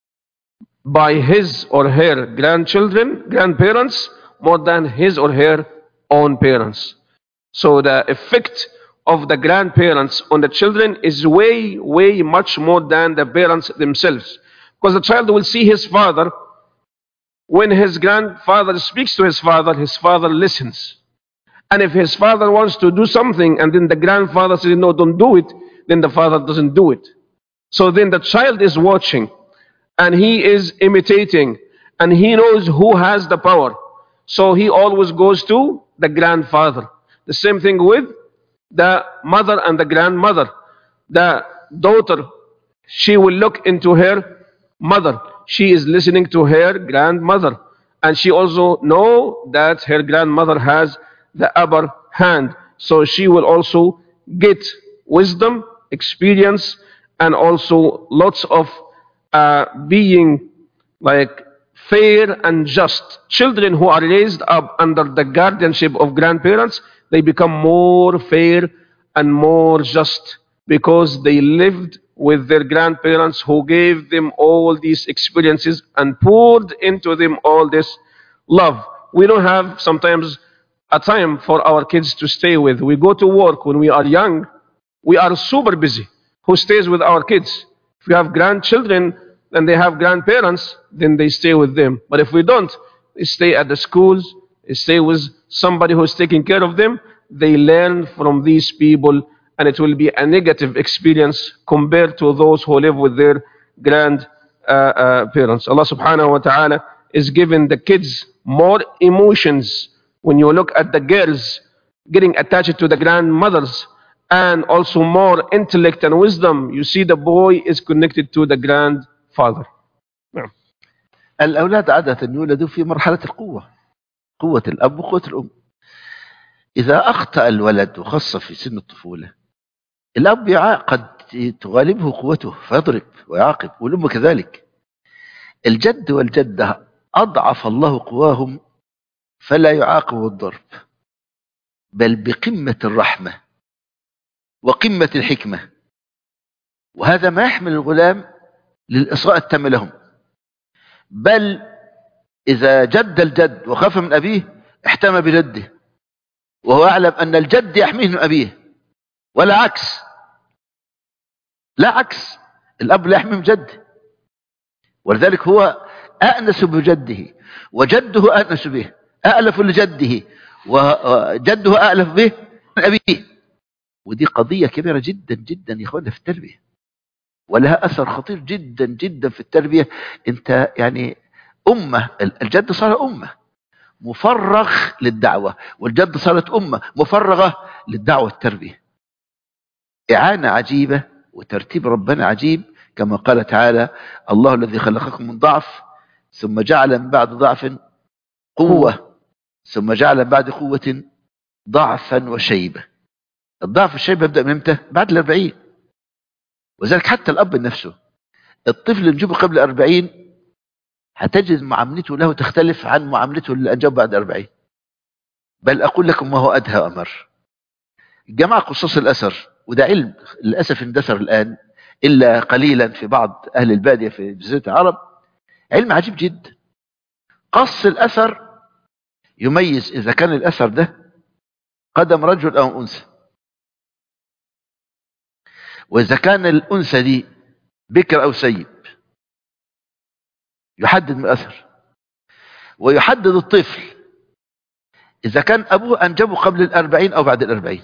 by his or her grandparents, more than his or her own parents. So the effect of the grandparents on the children is way much more than the parents themselves. Because the child will see his father, when his grandfather speaks to his father listens. And if his father wants to do something and then the grandfather says, no, don't do it, then the father doesn't do it. So then the child is watching and he is imitating and he knows who has the power. So he always goes to the grandfather. The same thing with the mother and the grandmother. The daughter, she will look into her mother. She is listening to her grandmother. And she also knows that her grandmother has the upper hand. So she will also get wisdom, experience, and also lots of being like fair and just. Children who are raised up under the guardianship of grandparents, they become more fair and more just because they lived with their grandparents who gave them all these experiences and poured into them all this love. We don't have sometimes a time for our kids to stay with. We go to work when we are young. We are super busy. Who stays with our kids? If we have grandchildren and they have grandparents, then they stay with them. But if we don't, they stay at the schools, they stay with somebody who's taking care of them. They learn from these people, and it will be a negative experience compared to those who live with their grandparents. Allah subhanahu wa ta'ala is giving the kids more emotions. When you look at the girls getting attached to the grandmothers, and also more intellect and wisdom, you see the boy is connected to the grandfather. الأولاد عادة يولدوا في مرحلة القوة، قوة الأب وقوة الأم. إذا أخطأ الولد وخاصة في سن الطفولة، الأب قد تغالبه قوته فيضرب ويعاقب، والأم كذلك. الجد والجدة أضعف الله قواهم فلا يعاقب بالضرب، بل بقمة الرحمة وقمة الحكمة، وهذا ما يحمل الغلام للإصغاء التام لهم. بل إذا جد الجد وخاف من أبيه احتمى بجده، وهو يعلم أن الجد يحميه من أبيه، ولا عكس. لا عكس، الأب لا يحميه من جده، ولذلك هو أأنس بجده، وجده أأنس به، أألف لجده، وجده أألف به من أبيه. ودي قضية كبيرة جدا جدا يا اخوانا في التربية، ولها أثر خطير جدا جدا في التربية. انت يعني أمة، الجد صار أمة مفرغ للدعوة، والجد صارت أمة مفرغة للدعوة والتربية. إعانة عجيبة وترتيب ربنا عجيب، كما قال تعالى: الله الذي خلقكم من ضعف ثم جعل من بعد ضعف قوة ثم جعل من بعد قوة ضعفا وشيبة. الضعف والشيبة يبدأ من امتى؟ بعد 40. وذلك حتى الأب نفسه، الطفل اللي نجيبه قبل 40 هتجد معاملته له تختلف عن معاملته اللي أنجب بعد 40. بل أقول لكم ما هو أدهى أمر. جماعة قصاص الأثر، وده علم للأسف اندثر الآن إلا قليلا في بعض أهل البادية في جزيرة العرب، علم عجيب جدا. قص الأثر يميز إذا كان الأثر ده قدم رجل أو أنثى، وإذا كان الأنثى دي بكر أو سيب، يحدد من الأثر. ويحدد الطفل إذا كان أبوه أنجبه قبل 40 أو بعد 40.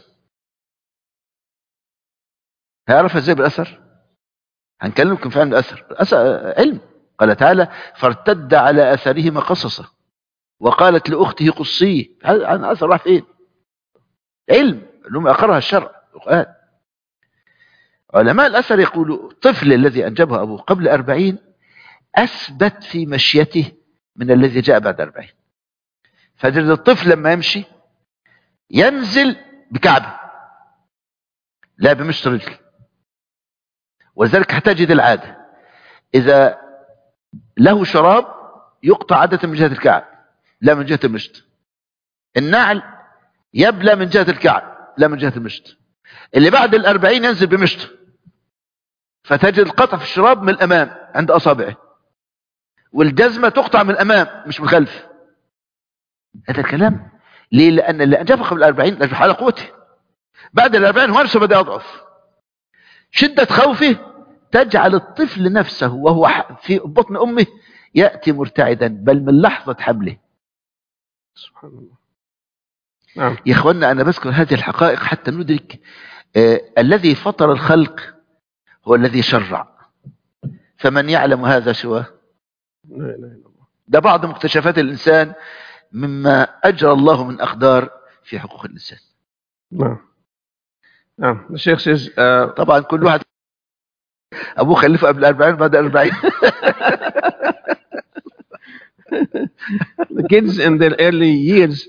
هيعرفها إزاي بالأثر؟ هنكلمكم في علم الأثر. الأثر علم. قال تعالى: فارتد على أثرهما قصصا وقالت لأخته قصيه. عن أثر راح فين؟ علم لهم أقرها الشرع القرآن. علماء الأثر يقولوا الطفل الذي أنجبه أبوه قبل 40 أثبت في مشيته من الذي جاء بعد 40. فجد الطفل لما يمشي ينزل بكعبه لا بمشط رجل. ولذلك هتجد العادة إذا له شراب يقطع عادة من جهة الكعب لا من جهة المشط. النعل يبلى من جهة الكعب لا من جهة المشط. اللي بعد 40 ينزل بمشط، فتجد القطع في الشراب من الأمام عند أصابعه، والجزمة تقطع من الأمام مش من الخلف. هذا الكلام ليه؟ لأن اللي أنجبه قبل 40 لأجل حال قوته. بعد 40 هو نفسه بدأ يضعف. شدة خوفه تجعل الطفل نفسه وهو في بطن أمه يأتي مرتعدا، بل من لحظة حمله. سبحان الله. نعم يا إخوانا، أنا بذكر هذه الحقائق حتى ندرك الذي فطر الخلق هو الذي شرع، فمن يعلم هذا سواه؟ لا إله إلا الله. ده بعض مكتشفات الإنسان مما أجرى الله من أقدار في حقوق الإنسان. نعم نعم. الشيخ says طبعا كل واحد أبوه خلفه قبل 40 بعد 40. the kids in their early years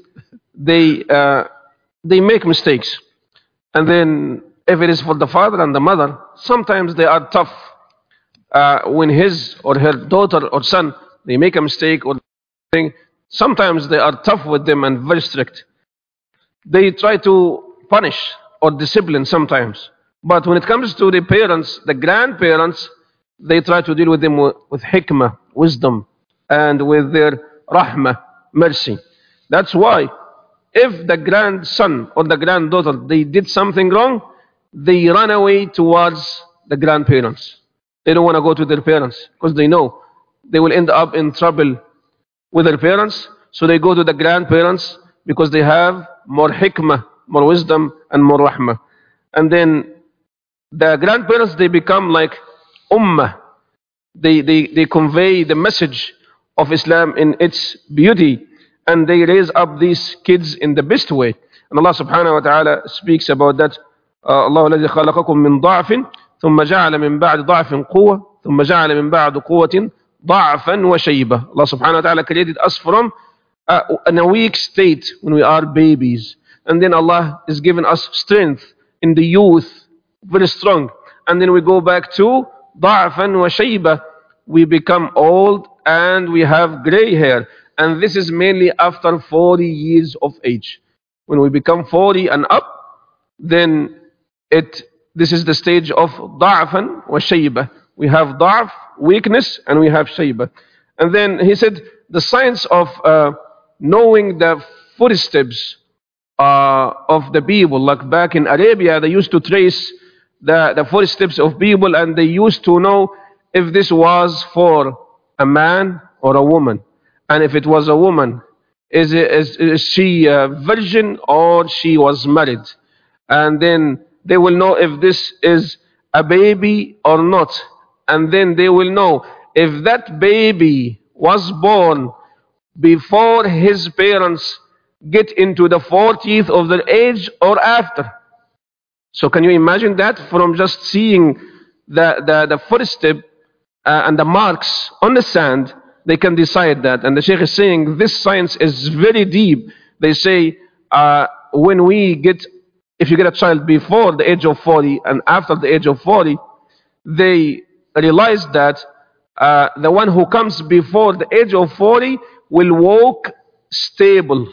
they make mistakes, and then if it is for the father and the mother, sometimes they are tough when his or her daughter or son they make a mistake or thing. Sometimes they are tough with them and very strict. They try to punish or discipline sometimes, but when it comes to the parents, the grandparents, they try to deal with them with hikmah, wisdom, and with their rahmah, mercy. That's why if the grandson or the granddaughter they did something wrong, they run away towards the grandparents. They don't want to go to their parents because they know they will end up in trouble with their parents. So they go to the grandparents because they have more hikmah, more wisdom, and more rahmah. And then the grandparents, they become like ummah. They convey the message of Islam in its beauty, and they raise up these kids in the best way. And Allah subhanahu wa ta'ala speaks about that. Allah الذي خلقكم من ضعف ثم جعل من بعد ضعف قوة ثم جعل من بعد قوة ضعفا وشيبة. Allah subhanahu wa ta'ala created us from in a weak state when we are babies. And then Allah is giving us strength in the youth, very strong. And then we go back to ضعفا وشيبة. We become old and we have gray hair. And this is mainly after 40 years of age. When we become 40 and up, then this is the stage of ضعفا وشيبة. We have ضعف, weakness, and we have shayba. And then he said the science of knowing the footsteps of the people, like back in Arabia, they used to trace the footsteps of people, and they used to know if this was for a man or a woman. And if it was a woman, is she a virgin or she was married? And then they will know if this is a baby or not. And then they will know if that baby was born before his parents get into the 40th of their age or after. So can you imagine that? From just seeing the footstep and the marks on the sand, they can decide that. And the Sheikh is saying this science is very deep. They say if you get a child before the age of 40 and after the age of 40, they realize that the one who comes before the age of 40 will walk stable.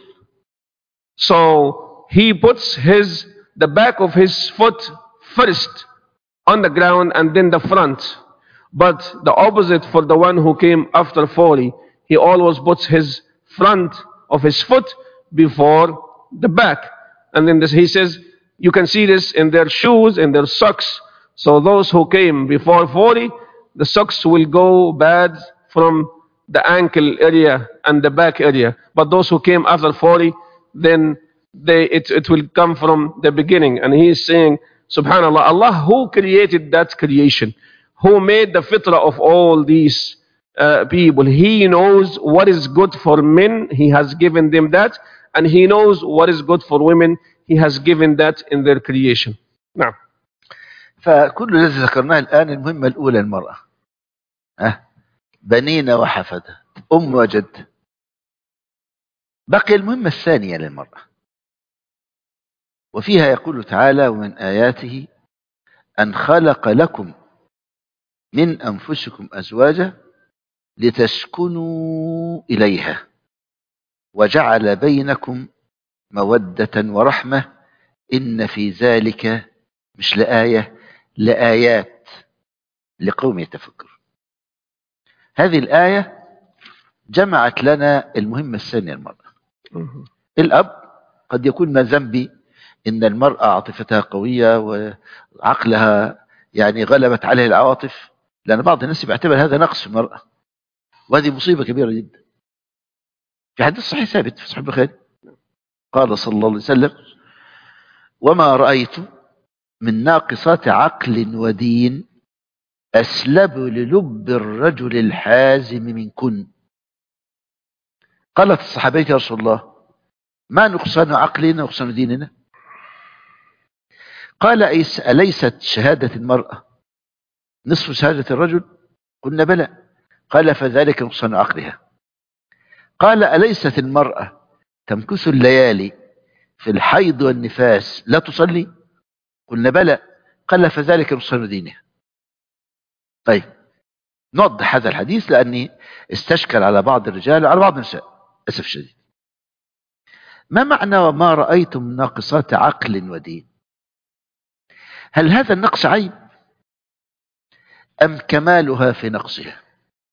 So he puts the back of his foot first on the ground and then the front. But the opposite for the one who came after 40, he always puts his front of his foot before the back. And then he says, you can see this in their shoes, in their socks. So those who came before 40, the socks will go bad from the ankle area and the back area. But those who came after 40, then it will come from the beginning. And he is saying, subhanallah, Allah who created that creation, who made the fitrah of all these people, He knows what is good for men, He has given them that, and He knows what is good for women, He has given that in their creation. نعم. فكل الذي ذكرناه الآن المهمة الأولى المرأة، بنين وحفدة، أم وجد. بقي المهمة الثانية للمرأة، وفيها يقول تعالى: ومن آياته أن خلق لكم من أنفسكم أزواجا لتسكنوا إليها وجعل بينكم مودة ورحمة إن في ذلك مش لآيات لقوم يتفكرون. هذه الآية جمعت لنا المهمة الثانية المرأة. الأب قد يكون ما ذنبي إن المرأة عاطفتها قوية وعقلها يعني غلبت عليه العواطف، لأن بعض الناس بيعتبر هذا نقص في المرأة، وهذه مصيبة كبيرة جدا. في حديث صحيح ثابت في صحيح البخاري قال صلى الله عليه وسلم: وما رأيت من ناقصات عقل ودين أسلب للب الرجل الحازم منكن. قالت الصحابية: يا رسول الله، ما نقصان عقلنا ونقصان ديننا؟ قال: أليست شهادة المرأة نصف شهادة الرجل؟ قلنا: بلى. قال: فذلك نقصان عقلها. قال: أليست المرأة تمكث الليالي في الحيض والنفاس لا تصلي؟ قلنا: بلى. قال: فذلك نقصان دينها. طيب، نوضح هذا الحديث لأني استشكل على بعض الرجال وعلى بعض النساء أسف شديد. ما معنى وما رأيتم من ناقصات عقل ودين؟ هل هذا النقص عيب أم كمالها في نقصها؟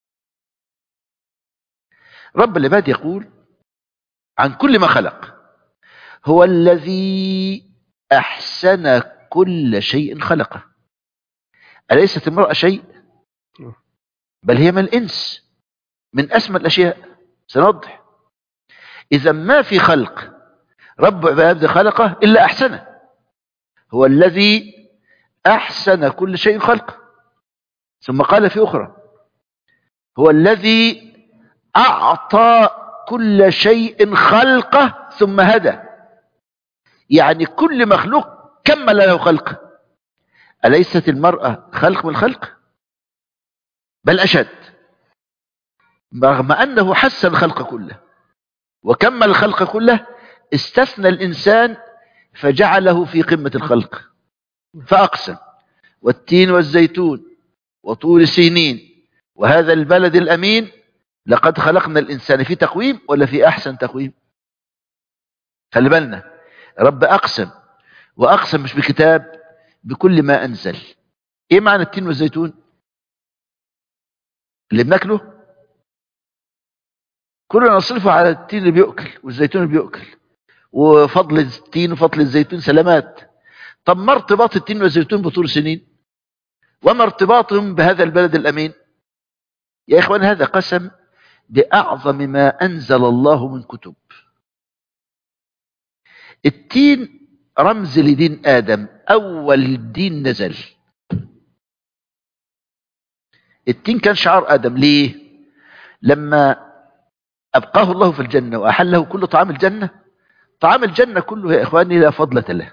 رب العباد يقول عن كل ما خلق: هو الذي أحسن كل شيء خلقه. أليست المرأة شيء؟ بل هي من الإنس، من أسمى الأشياء. سنوضح. إذا ما في خلق رب العباد خلقه إلا أحسنه. هو الذي أحسن كل شيء خلقه. ثم قال في أخرى: هو الذي أعطى كل شيء خلقه ثم هدى. يعني كل مخلوق كمل له خلقه. أليست المرأة خلق من الخلق؟ بل أشد. رغم أنه حسن الخلق كله وكمل الخلق كله، استثنى الإنسان فجعله في قمة الخلق، فأقسم والتين والزيتون وطور سينين وهذا البلد الأمين لقد خلقنا الإنسان في تقويم ولا في أحسن تقويم. خلي بالنا، رب أقسم، وأقسم مش بكتاب، بكل ما أنزل. إيه معنى التين والزيتون؟ اللي بناكله كلنا نصرفه على التين اللي بيؤكل والزيتون اللي بيؤكل، وفضل التين وفضل الزيتون سلامات. طب ما ارتباط التين والزيتون بطول سنين؟ وما ارتباطهم بهذا البلد الأمين؟ يا إخوان، هذا قسم بأعظم ما أنزل الله من كتب. التين رمز لدين آدم، أول دين نزل. التين كان شعار آدم. ليه؟ لما أبقاه الله في الجنة وأحله كل طعام الجنة، طعام الجنة كله يا إخواني لا فضلة له،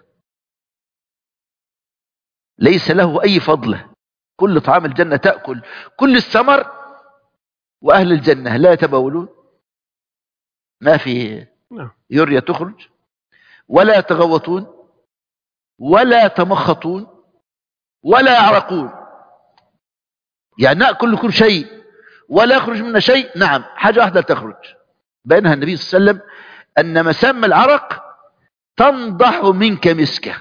ليس له أي فضلة. كل طعام الجنة تأكل كل الثمر، وأهل الجنة لا يتبولون، ما في يريا تخرج، ولا يتغوطون، ولا يتمخطون، ولا يعرقون. يعني نأكل كل شيء ولا يخرج منا شيء. نعم، حاجة واحدة تخرج، بينها النبي صلى الله عليه وسلم أن مسام العرق تنضح منك مسكة.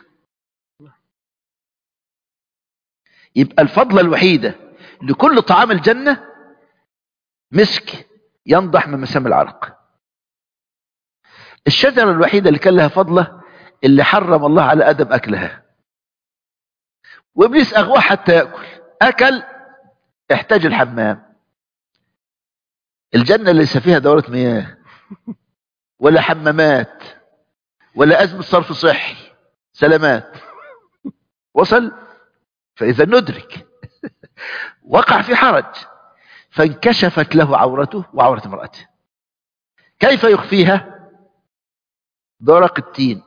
يبقى الفضلة الوحيدة لكل طعام الجنة مسك ينضح من مسام العرق. الشجرة الوحيدة اللي كان لها فضلة اللي حرم الله على آدم أكلها، وإبليس أغواه حتى يأكل، أكل احتاج الحمام. الجنة ليس فيها دورة مياه ولا حمامات ولا أزمة صرف صحي، سلامات. وصل، فإذا ندرك وقع في حرج، فانكشفت له عورته وعورة امرأته. كيف يخفيها؟ بورق التين.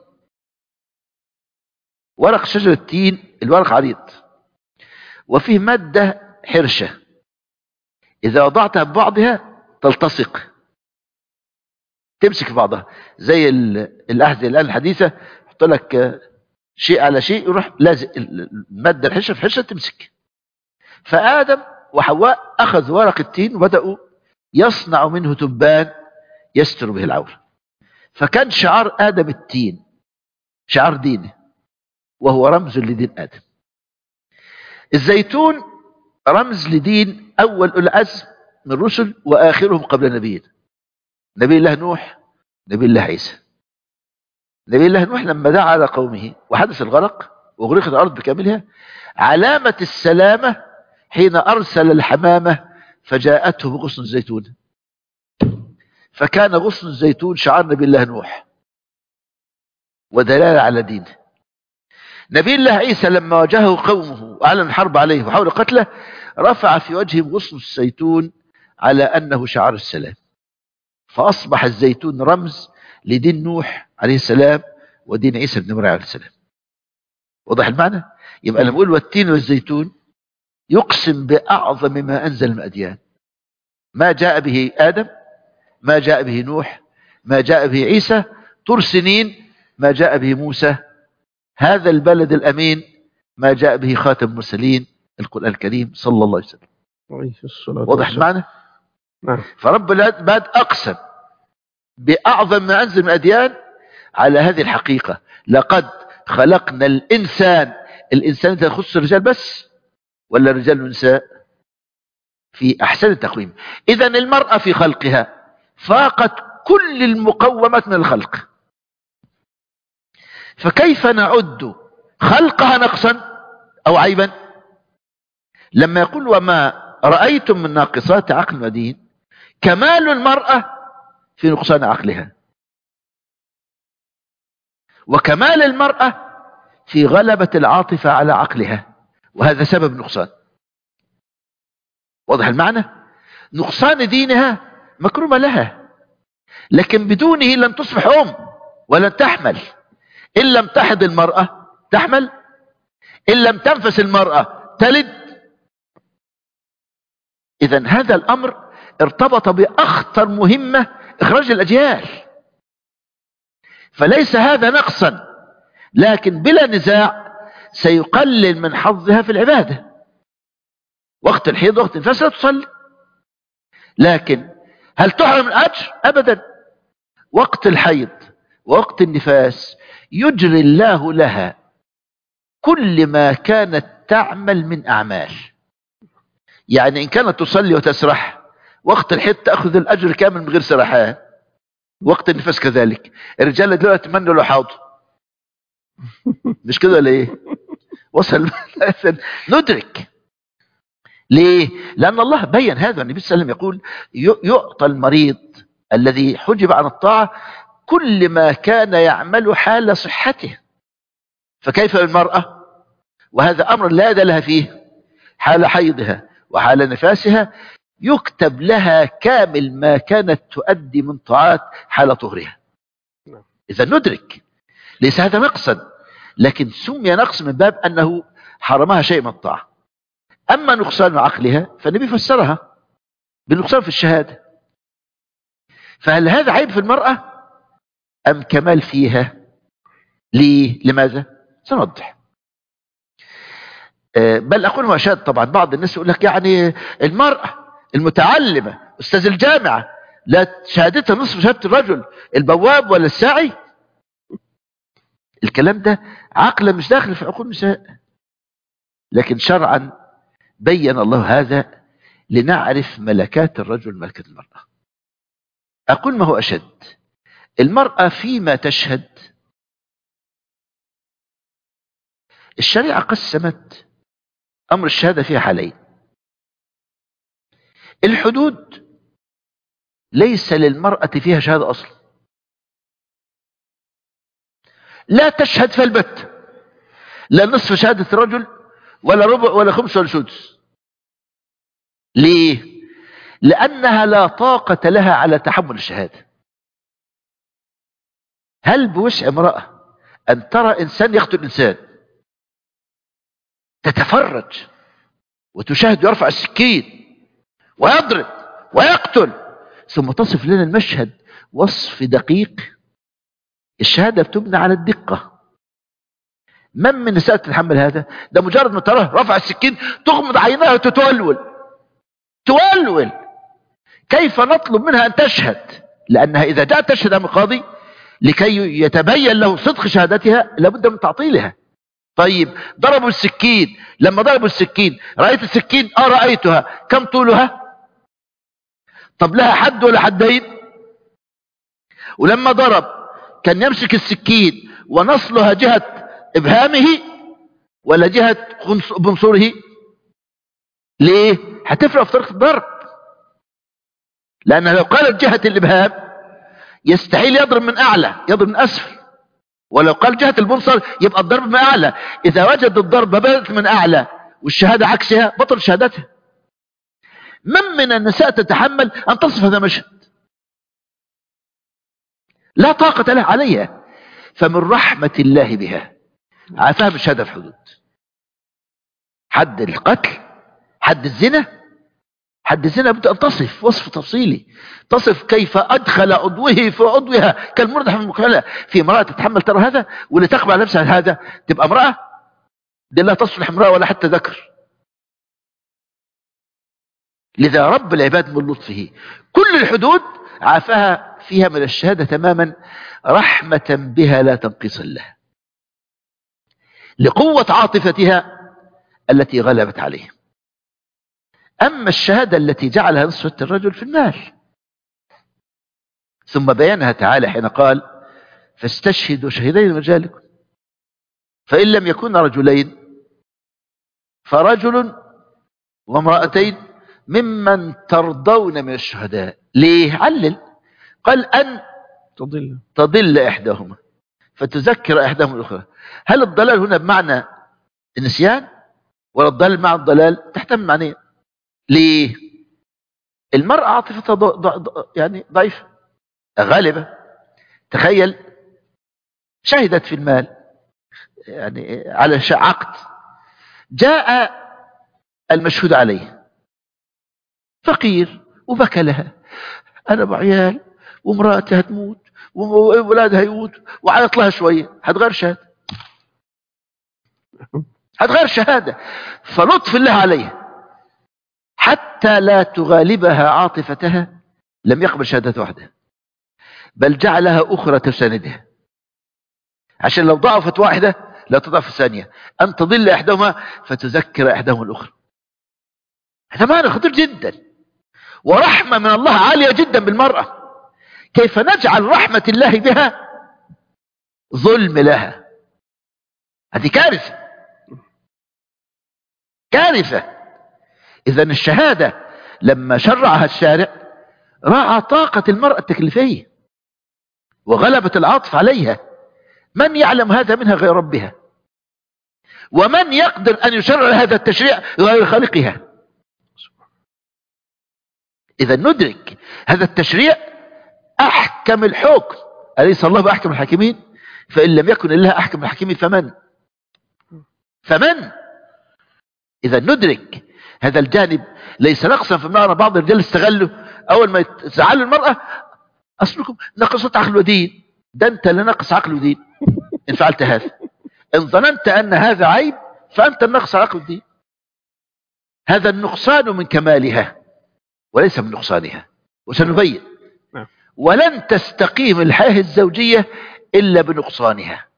ورق شجر التين الورق عريض وفيه مادة حرشة، إذا وضعتها ببعضها تلتصق، تمسك في بعضها، زي الأحذية الآن الحديثة، يحط لك شيء على شيء يروح لازق المادة الحرشة في حرشة تمسك. فآدم وحواء أخذوا ورق التين وبدأوا يصنع منه تبان يستر به العورة. فكان شعار آدم التين، شعار دينه، وهو رمز لدين آدم. الزيتون رمز لدين أول أولي العزم من الرسل وآخرهم قبل نبينا، نبي الله نوح، نبي الله عيسى. نبي الله نوح لما دعا على قومه وحدث الغرق وغرقت الأرض بكاملها، علامة السلامة حين أرسل الحمامة فجاءته بغصن الزيتون، فكان غصن الزيتون شعار نبي الله نوح ودلالة على دينه. نبي الله عيسى لما واجهه قومه وأعلن الحرب عليه وحاول قتله، رفع في وجههم غصن الزيتون على أنه شعار السلام، فأصبح الزيتون رمز لدين نوح عليه السلام ودين عيسى بن مريم عليه السلام. واضح المعنى؟ يبقى لما نقول والتين والزيتون يقسم بأعظم ما أنزل من الأديان، ما جاء به آدم، ما جاء به نوح، ما جاء به عيسى، طور سنين ما جاء به موسى، هذا البلد الأمين ما جاء به خاتم المرسلين القرآن الكريم صلى الله عليه وسلم. واضح المعنى؟ نعم. فرب العباد أقسم بأعظم ما أنزل من الأديان على هذه الحقيقة: لقد خلقنا الإنسان. الإنسان تخص الرجال بس ولا الرجال والنساء؟ في أحسن التقويم. إذن المرأة في خلقها فاقت كل المقومات من الخلق، فكيف نعد خلقها نقصا أو عيبا؟ لما يقول وما رأيتم من ناقصات عقل ودين، كمال المرأة في نقصان عقلها، وكمال المرأة في غلبة العاطفة على عقلها، وهذا سبب نقصان. واضح المعنى؟ نقصان دينها مكرومة لها، لكن بدونه لن تصبح أم ولن تحمل. إن لم تحض المرأة تحمل، إن لم تنفس المرأة تلد. إذن هذا الأمر ارتبط بأخطر مهمة، إخراج الأجيال. فليس هذا نقصا، لكن بلا نزاع سيقلل من حظها في العبادة. وقت الحيض وقت النفاس لا تصلي، لكن هل تحرم الأجر؟ أبدا. وقت الحيض ووقت النفاس يجري الله لها كل ما كانت تعمل من أعمال. يعني إن كانت تصلي وتسرح، وقت الحيض تأخذ الأجر كامل من غير سرحان. وقت النفاس كذلك. الرجال دلوقتي يتمنوا له حاضر، مش كده ولا ايه؟ وصل. ندرك ليه؟ لأن الله بين هذا. النبي صلى الله عليه وسلم يقول يعطى المريض الذي حجب عن الطاعة كل ما كان يعمل حال صحته، فكيف بالمرأة؟ وهذا أمر لا يد لها فيه. حال حيضها وحال نفاسها يكتب لها كامل ما كانت تؤدي من طاعات حال طهرها. إذا ندرك ليس هذا نقصا، لكن سمي نقص من باب أنه حرمها شيء من الطاعة. أما نقصان عقلها فالنبي فسرها بالنقصان في الشهادة. فهل هذا عيب في المرأة أم كمال فيها؟ ليه؟ لماذا؟ سنوضح. بل أقول وأشهد، طبعا بعض الناس يقول لك يعني المرأة المتعلمة أستاذ الجامعة لا شهادتها نصف شهادة الرجل البواب ولا الساعي. الكلام ده عقلا مش داخل في عقول النساء، لكن شرعا بين الله هذا لنعرف ملكات الرجل ملكة المرأة. أقول ما هو أشد، المرأة فيما تشهد الشريعة قسمت أمر الشهادة فيها حالين. الحدود ليس للمرأة فيها شهادة أصلا، لا تشهد في البت، لا نصف شهادة الرجل ولا ربع ولا خمس ولا سدس. ليه؟ لأنها لا طاقة لها على تحمل الشهادة. هل بوسع امرأة أن ترى إنسان يقتل إنسان تتفرج وتشاهد يرفع السكين ويضرب ويقتل ثم تصف لنا المشهد وصف دقيق؟ الشهادة بتبنى على الدقة. من النساء تتحمل هذا؟ ده مجرد ما تراه رفع السكين تغمض عينها وتتولول تولول. كيف نطلب منها أن تشهد؟ لأنها إذا جاءت تشهد أمام القاضي لكي يتبين له صدق شهادتها لابد من تعطيلها. طيب ضربوا السكين، لما ضربوا السكين رأيت السكين؟ رأيتها. كم طولها؟ طب لها حد ولا حدين؟ ولما ضرب كان يمسك السكين ونصلها جهة إبهامه ولا جهة بنصره؟ ليه؟ هتفرق في طريقة الضرب، لأن لو قالت جهة الإبهام يستحيل يضرب من أعلى، يضرب من أسفل. ولو قال جهة البنصر يبقى الضرب من أعلى. إذا وجد الضربة بدأت من أعلى والشهادة عكسها بطل شهادتها. من النساء تتحمل أن تصف هذا المشهد؟ لا طاقة لها عليها. فمن رحمة الله بها عافاها بالشهادة في حدود حد القتل، حد الزنا. حد الزنا بدأ تصف وصف تفصيلي، تصف كيف أدخل عضوه في عضوها كالمردح في المكملة. في امرأة تتحمل ترى هذا؟ واللي تقبع نفسها هذا تبقى امرأة؟ دي لا تصلح امرأة ولا حتى ذكر. لذا رب العباد من لطفه كل الحدود عافاها فيها من الشهادة تماما رحمة بها لا تنقص لها، لقوة عاطفتها التي غلبت عليه. أما الشهادة التي جعلها نصفة الرجل في المال، ثم بيانها تعالى حين قال فاستشهدوا شهدين من رجالكم فإن لم يكن رجلين فرجل وامرأتين ممن ترضون من الشهداء. ليه؟ علل، قال أن تضل إحداهما فتذكر إحداهما الأخرى. هل الضلال هنا بمعنى النسيان ولا الضلال مع الضلال؟ تحتمل معنيين. ليه؟ المرأة عاطفتها يعني ضعيفة غالبة. تخيل شهدت في المال يعني على عقد، جاء المشهود عليه فقير وبكى لها. أنا بعيال ومرأتي هتموت وولادها يموت وعيط لها شوية، هتغير شهادة؟ هتغير شهادة. فلطف الله عليها حتى لا تغالبها عاطفتها لم يقبل شهادة وحدها، بل جعلها أخرى تساندها، عشان لو ضعفت واحدة لا تضعف الثانية، أن تضل إحداهما فتذكر إحداهما الأخرى. هذا معنى خطير جدا، ورحمة من الله عالية جدا بالمرأة. كيف نجعل رحمة الله بها ظلم لها؟ هذه كارثة، كارثة. إذا الشهادة لما شرعها الشارع راعى طاقة المرأة التكليفية وغلبت العاطف عليها. من يعلم هذا منها غير ربها؟ ومن يقدر أن يشرع هذا التشريع غير خالقها؟ إذا ندرك هذا التشريع أحكم الحكم. أليس الله بأحكم الحاكمين؟ فإن لم يكن الله أحكم الحاكمين فمن؟ إذا ندرك هذا الجانب ليس نقصا في المرأة. بعض الرجال استغلوا أول ما يتزعلوا المرأة، أصلكم نقصت عقل ودين. ده أنت اللي نقص عقل ودين إن فعلت هذا. إن ظننت أن هذا عيب فأنت النقص عقل ودين. هذا النقصان من كمالها وليس من نقصانها، وسنبين. ولن تستقيم الحياة الزوجية إلا بنقصانها.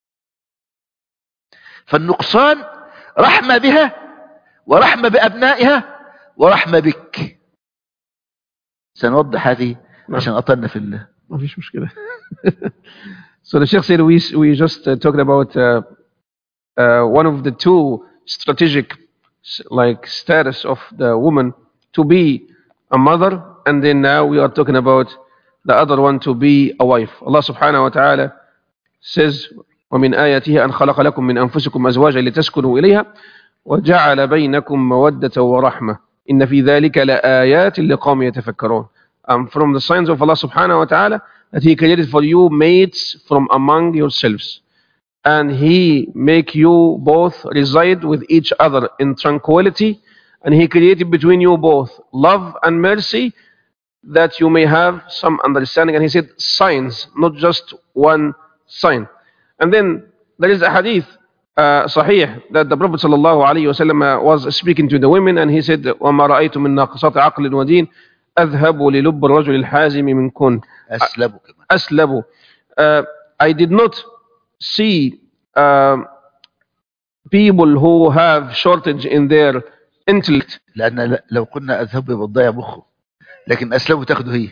فالنقصان رحمة بها ورحمة بأبنائها ورحمة بك. سنوضح هذه عشان أطلنا في الله. ما فيش مشكلة. So the Sheikh said we just talked about one of the two strategic status of the woman to be a mother, and then now we are talking about the other one to be a wife. Allah subhanahu wa ta'ala says ومن آياته أن خلق لكم من أنفسكم أزواجا لتسكنوا إليها وجعل بينكم مودة ورحمة إن في ذلك لآيات لقوم يتفكرون. From the signs of Allah subhanahu wa ta'ala that He created for you mates from among yourselves, and He make you both reside with each other in tranquility, and He created between you both love and mercy, that you may have some understanding. And He said signs, not just one sign. And then there is a hadith sahih that the Prophet sallallahu alaihi wasallam was speaking to the women, and he said وَمَا رَأَيْتُ مِن نَاقِصَاتِ عَقْلٍ وَدِينٍ أذهب للب الرجل الحازم منكن أسلب. I did not see people who have shortage in their intellect. لأن لو قلنا أذهب بضيع مخه، لكن أسلب تأخذه هي.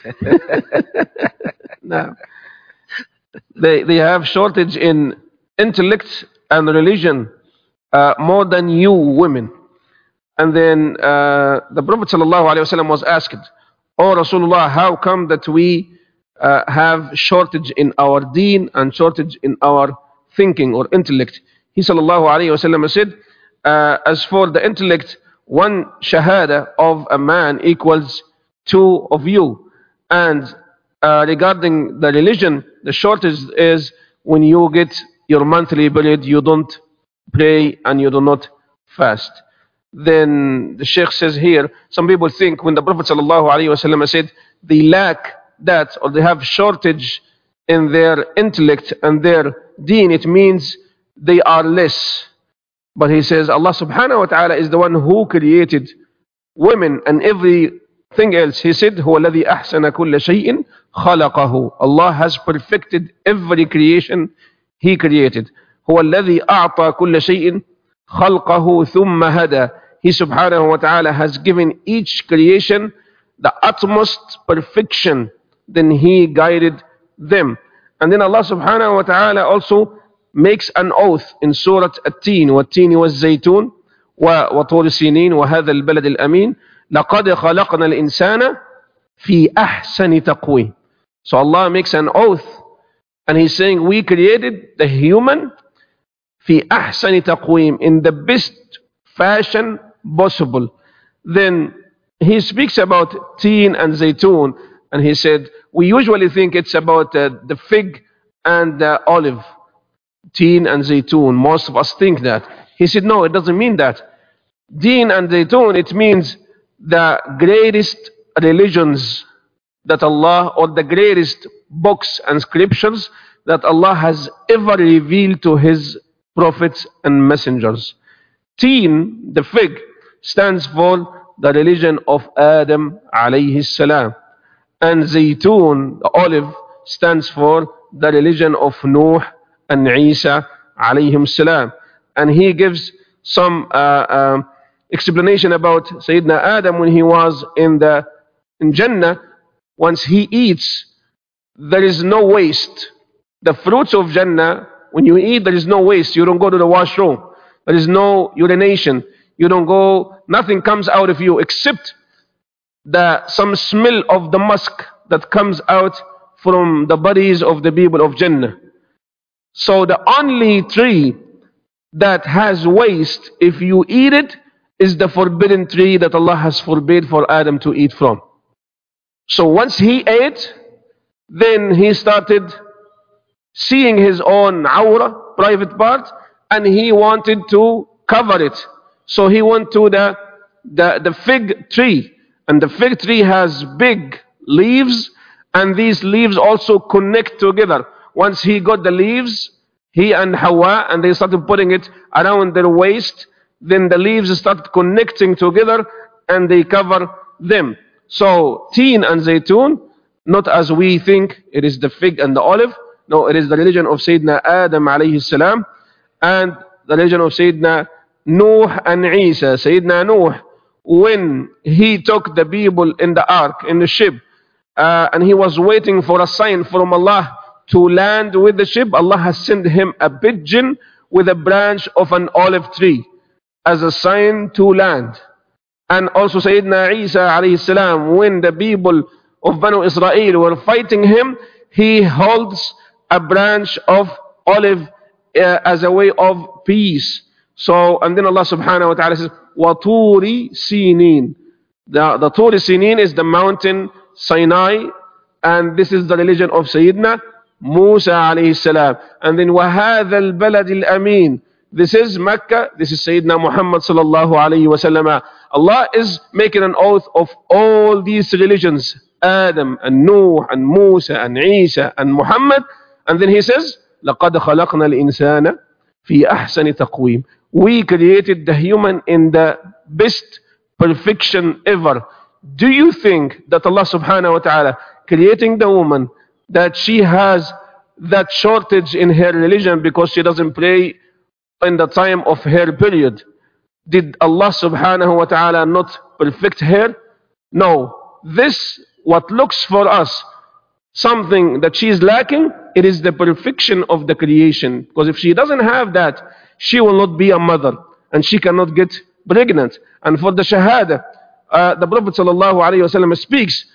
No. They have shortage in intellect and religion more than you women. And then the Prophet ﷺ was asked, "Oh Rasulullah, how come that we have shortage in our deen and shortage in our thinking or intellect?" He ﷺ said, as for the intellect, one shahada of a man equals 2 of you. And regarding the religion, the shortage is when you get your monthly period, you don't pray and you do not fast. Then the Sheikh says here, some people think when the Prophet ﷺ said they lack that or they have shortage in their intellect and their deen, it means they are less. But he says Allah subhanahu wa ta'ala is the one who created women and everything else. He said هو الذي أحسن كل شيء خلقه. Allah has perfected every creation He created. هو الذي أعطى كل شيء خلقه ثم هدى. He subhanahu wa ta'ala has given each creation the utmost perfection, then He guided them. And then Allah subhanahu wa ta'ala also makes an oath in Surah At-Tin, وَالتِّينِ وَالزَّيْتُونِ وَطُورِ سِينِينَ وَهَذَا الْبَلَدِ الْأَمِينَ لَقَدْ خَلَقْنَا الْإِنسَانَ فِي أَحْسَنِ تَقْوِيمٍ. So Allah makes an oath and He's saying we created the human في أحسن تقويم, in the best fashion possible. Then He speaks about teen and zaytun, and He said we usually think it's about the fig and the olive. Teen and zaytun, most of us think that. He said no, it doesn't mean that. Teen and zaytun, it means the greatest religions that Allah, or the greatest books and scriptures that Allah has ever revealed to His prophets and messengers. Teen, the fig, stands for the religion of Adam alayhi salam. And Zaytun, the olive, stands for the religion of Nuh and Isa alayhim salam. And he gives some explanation about Sayyidina Adam when he was in Jannah. Once he eats, there is no waste. The fruits of Jannah, when you eat, there is no waste. You don't go to the washroom. There is no urination. You don't go, nothing comes out of you except some smell of the musk that comes out from the bodies of the people of Jannah. So the only tree that has waste, if you eat it, is the forbidden tree that Allah has forbid for Adam to eat from. So once he ate, then he started seeing his own awra, private part, and he wanted to cover it. So he went to the fig tree, and the fig tree has big leaves, and these leaves also connect together. Once he got the leaves, he and Hawa, and they started putting it around their waist, then the leaves started connecting together and they cover them. So teen and zaytun, not as we think it is the fig and the olive. No, it is the religion of Sayyidina Adam alayhi salam and the religion of Sayyidina Nuh and Isa. Sayyidina Nuh, when he took the people in the ark, in the ship, and he was waiting for a sign from Allah to land with the ship, Allah has sent him a pigeon with a branch of an olive tree as a sign to land. And also Sayyidina Isa alayhi salam, when the people of Banu Israel were fighting him, he holds a branch of olive as a way of peace. So, and then Allah subhanahu wa ta'ala says, وَطُورِ سِينِينَ. The Turi Sinin is the mountain Sinai, and this is the religion of Sayyidina Musa alayhi salam. And then وَهَذَا الْبَلَدِ الْأَمِينَ. This is Mecca, this is Sayyidina Muhammad sallallahu alayhi wa sallam. Allah is making an oath of all these religions, Adam and Nuh and Musa and Isa and Muhammad. And then he says, لَقَدْ خَلَقْنَا الْإِنسَانَ فِي أَحْسَنِ تَقْوِيمٍ. We created the human in the best perfection ever. Do you think that Allah subhanahu wa ta'ala, creating the woman, that she has that shortage in her religion because she doesn't pray in the time of her period? Did Allah subhanahu wa ta'ala not perfect her? No. This, what looks for us something that she is lacking, it is the perfection of the creation. Because if she doesn't have that, she will not be a mother and she cannot get pregnant. And for the shahada, the Prophet sallallahu alayhi wa sallam speaks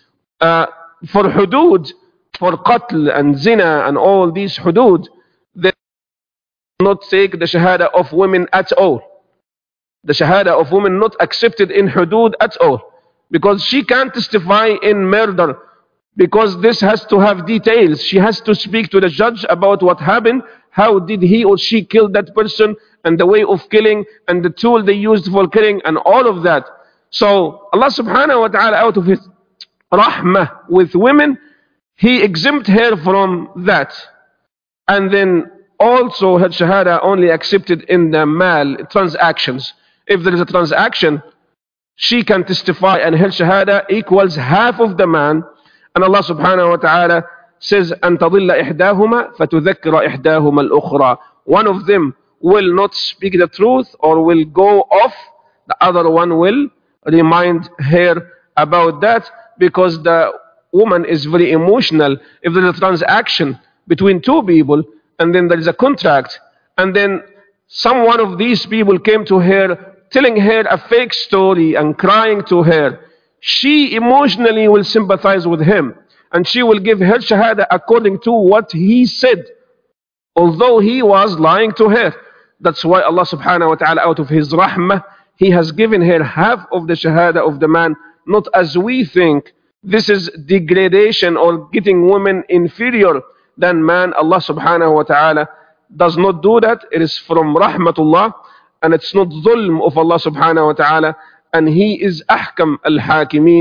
for hudud, for qatl and zina and all these hudud, they do not take the shahada of women at all. The shahada of women not accepted in hudud at all, because she can't testify in murder, because this has to have details. She has to speak to the judge about what happened, how did he or she kill that person, and the way of killing, and the tool they used for killing, and all of that. So Allah subhanahu wa ta'ala, out of His rahmah with women, He exempt her from that. And then also her shahada only accepted in the mal transactions. If there is a transaction, she can testify and her shahada equals half of the man. And Allah subhanahu wa ta'ala says, أَن تَضِلَّ إِحْدَاهُمَا فَتُذَكِّرَ إِحْدَاهُمَا الْأُخْرَى. One of them will not speak the truth or will go off. The other one will remind her about that, because the woman is very emotional. If there is a transaction between two people and then there is a contract, and then some one of these people came to her telling her a fake story and crying to her, she emotionally will sympathize with him and she will give her shahada according to what he said, although he was lying to her. That's why Allah subhanahu wa ta'ala, out of His rahmah, He has given her half of the shahada of the man, not as we think. This is degradation or getting women inferior than man. Allah subhanahu wa ta'ala does not do that. It is from rahmatullah, and it's not dhulm of Allah subhanahu wa ta'ala. And He is ahkam al-hakimin,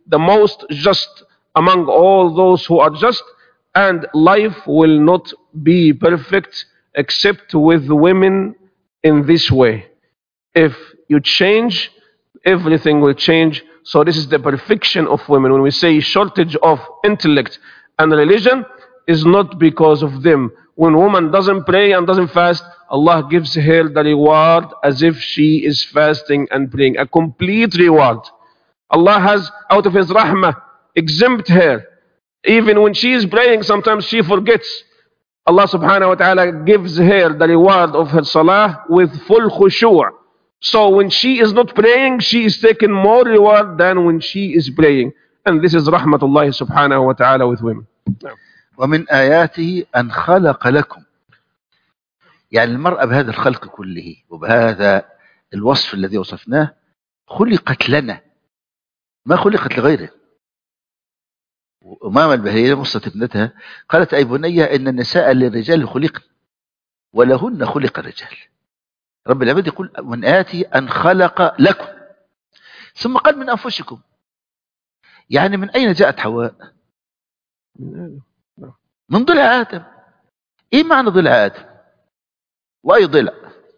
the most just among all those who are just, and life will not be perfect except with women in this way. If you change, everything will change. So this is the perfection of women. When we say shortage of intellect and religion, is not because of them. When a woman doesn't pray and doesn't fast, Allah gives her the reward as if she is fasting and praying, a complete reward. Allah has, out of His rahmah, exempt her. Even when she is praying, sometimes she forgets. Allah subhanahu wa ta'ala gives her the reward of her salah with full khushu'. So when she is not praying, she is taking more reward than when she is praying. And this is rahmatullah subhanahu wa ta'ala with women. ومن آياته أن خلق لكم، يعني المرأة بهذا الخلق كله وبهذا الوصف الذي وصفناه خلقت لنا، ما خلقت لغيره. أمام البهية وصت ابنتها قالت: أي بني إن النساء للرجال خلقن ولهن خلق الرجال. رب العباد يقول: من آياته أن خلق لكم، ثم قال: من أنفسكم. يعني من أين جاءت حواء؟ من ضلع آدم. إيه معنى ضلع آدم؟ وأي ضلع؟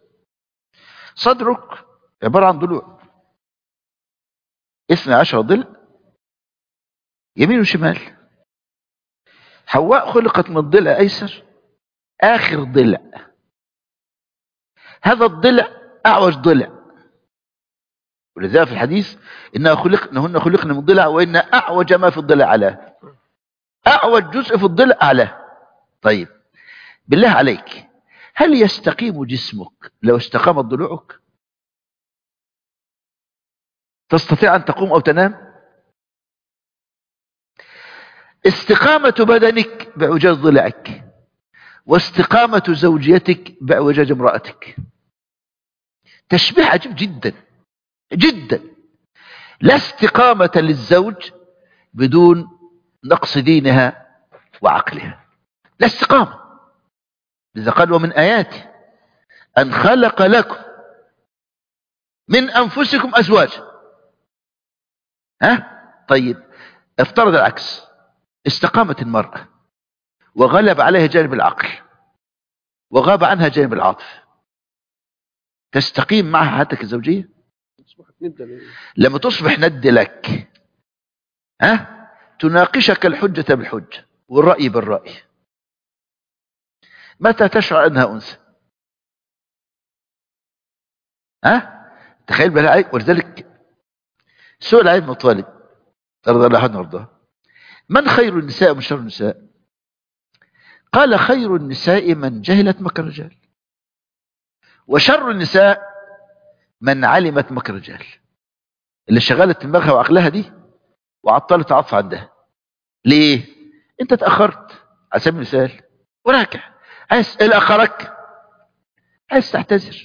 صدرك عبارة عن ضلوع 12 ضلع يمين وشمال. حواء خلقت من ضلع أيسر، آخر ضلع. هذا الضلع أعوج ضلع، ولذلك في الحديث إنهن خلقن من ضلع وإن أعوج ما في الضلع علاه. أعوج جزء في الضلع أعلاه. طيب بالله عليك، هل يستقيم جسمك لو استقامت ضلوعك؟ تستطيع أن تقوم أو تنام؟ استقامة بدنك باعوجاج ضلعك، واستقامة زوجيتك باعوجاج امرأتك. تشبيه عجيب جدا جدا. لا استقامة للزوج بدون نقص دينها وعقلها، لا استقامة. لذا قال: ومن آياته أن خلق لكم من أنفسكم أزواجا. طيب افترض العكس، استقامت المرأة وغلب عليها جانب العقل وغاب عنها جانب العاطفة، تستقيم معها حياتك الزوجية؟ لما تصبح ند لك، تناقشك الحجة بالحجة والرأي بالرأي، متى تشعر أنها أنثى؟ تخيل بالله عليك. ولذلك سئل علي بن طالب رضي الله عنه وارضاه: من خير النساء ومن شر النساء؟ قال: خير النساء من جهلت مكر الرجال، وشر النساء من علمت مكر الرجال. اللي شغلت دماغها وعقلها دي وعطلت عطف عندها. ليه؟ انت تأخرت على سبيل المثال وراجع، عايز اللي أخرك عايز تعتذر.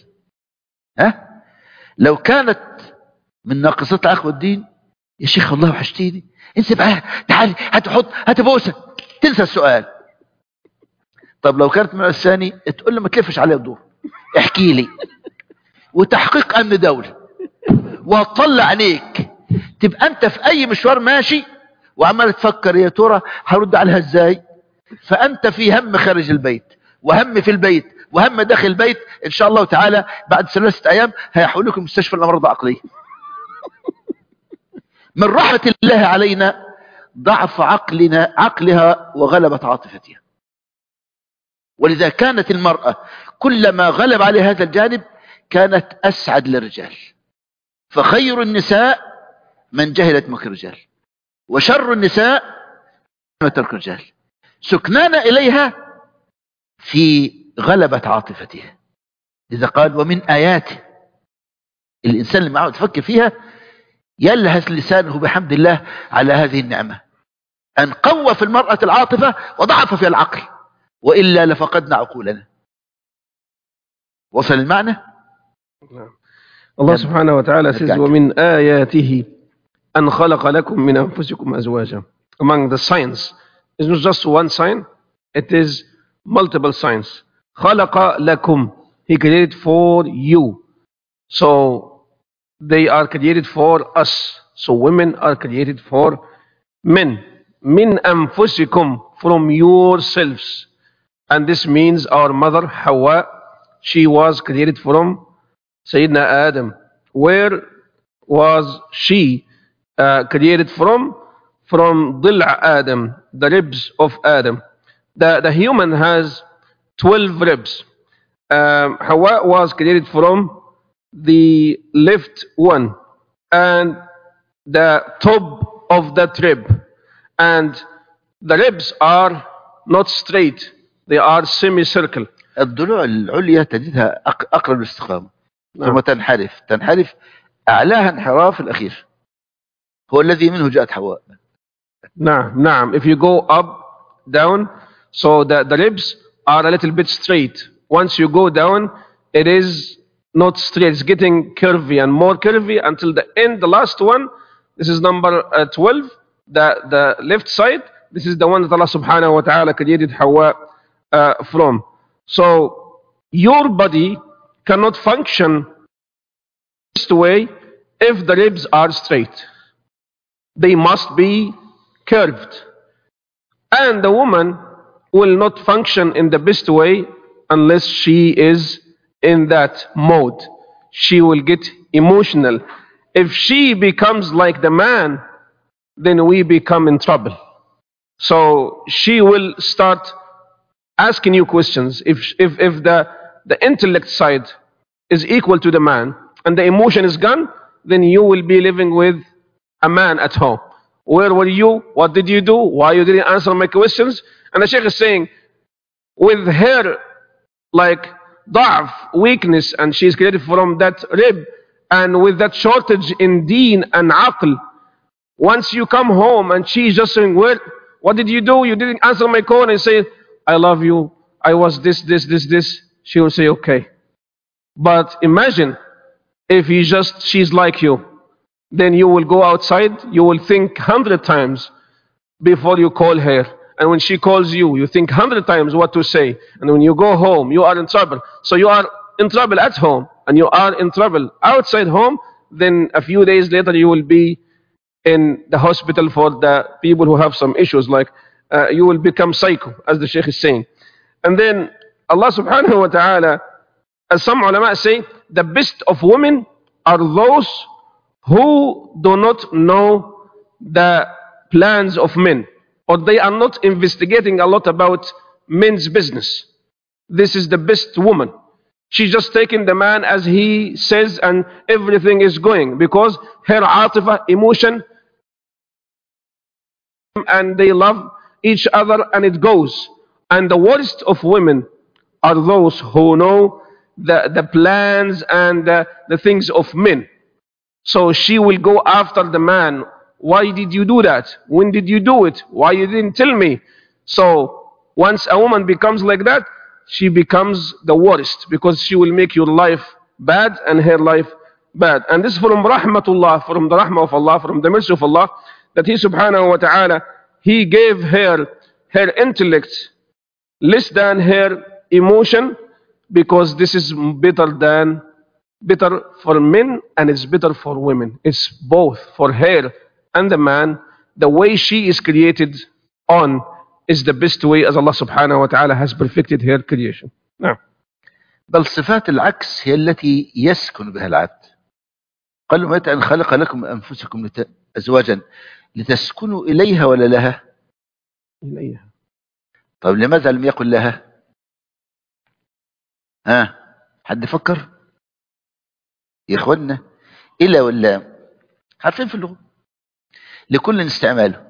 لو كانت من ناقصات العقل والدين: يا شيخ الله وحشتيني، انسى بقى، تعالي هتبوسه، تنسى السؤال. طب لو كانت من الثاني تقول له: ما تلفش عليه الدور، احكي لي، وتحقيق امن دولة، وهتطلع عينيك، تبقى انت في اي مشوار ماشي وعمال تفكر يا ترى هرد عليها ازاي. فانت في هم خارج البيت وهم في البيت وهم داخل البيت. ان شاء الله تعالى بعد 3 ايام هيحولوكم مستشفى الامراض العقليه. من رحمة الله علينا ضعف عقلها وغلبت عاطفتها. ولذا كانت المرأة كلما غلب عليها هذا الجانب كانت أسعد للرجال. فخير النساء من جهلت مكر الرجال، وشر النساء من ترك الرجال. سكنانا إليها في غلبة عاطفتها. إذا قال: ومن آياته، الإنسان اللي معه تفكر فيها يلهث لسانه بحمد الله على هذه النعمة، أن قوى في المرأة العاطفة وضعف في العقل، وإلا لفقدنا عقولنا. وصل المعنى؟ الله سبحانه وتعالى says: ومن آياته أن خلق لكم من أنفسكم أزواجا. Among the signs, it's not just one sign, it is multiple signs. خلق لكم, He created for you. So they are created for us. So women are created for men. Min anfusikum, from yourselves. And this means our mother Hawa, she was created from Sayyidina Adam. Where was she created from? From Dil'a Adam, the ribs of Adam. The human has 12 ribs. Hawa was created from the left one and the top of that rib. And the ribs are not straight, they are semicircle. الضلوع العليا تجدها أقرب للاستقامة، ثم نعم. تنحرف أعلاها انحراف الأخير، هو الذي منه جاءت حواء. نعم. If you go up, down, so the ribs are a little bit straight. Once you go down, it is not straight. It's getting curvy and more curvy until the end. The last one, this is number 12, the left side. This is the one that Allah subhanahu wa ta'ala created Hawa from. So your body cannot function this way if the ribs are straight. They must be curved. And the woman will not function in the best way unless she is in that mode. She will get emotional. If she becomes like the man, then we become in trouble. So she will start asking you questions. If the intellect side is equal to the man and the emotion is gone, then you will be living with a man at home. Where were you? What did you do? Why you didn't answer my questions? And the Sheikh is saying, with her like da'af, weakness, and she is created from that rib, and with that shortage in deen and aql, once you come home and she's just saying, well, what did you do? You didn't answer my call, and say, I love you, I was this. She will say, okay. But imagine if she's like you, then you will go outside, you will think 100 times before you call her. And when she calls you, you think 100 times what to say. And when you go home, you are in trouble. So you are in trouble at home, and you are in trouble outside home. Then a few days later, you will be in the hospital for the people who have some issues, like you will become psycho, as the Sheikh is saying. And then Allah subhanahu wa ta'ala, as some ulama say, the best of women are those who do not know the plans of men, or they are not investigating a lot about men's business. This is the best woman. She's just taking the man as he says, and everything is going, because her atifa, emotion, and they love each other, and it goes. And the worst of women are those who know the plans and the things of men. So she will go after the man. Why did you do that? When did you do it? Why you didn't tell me? So once a woman becomes like that, she becomes the worst, because she will make your life bad and her life bad. And this is from rahmatullah, from the rahmah of Allah, from the mercy of Allah, that He subhanahu wa ta'ala, He gave her intellect less than her emotion, because this is better for men and it's better for women. It's both for her and the man. The way she is created on is the best way, as Allah subhanahu wa ta'ala has perfected her creation. نعم. بل صفات العكس هي التي يسكن بها العبد. قال متى أن خلق لكم أنفسكم أزواجا لتسكنوا إليها ولا لها؟ إليها. طيب لماذا لم يقل لها؟ حد فكر؟ يا إخوانا، إلا ولا عارفين في اللغة لكل استعماله.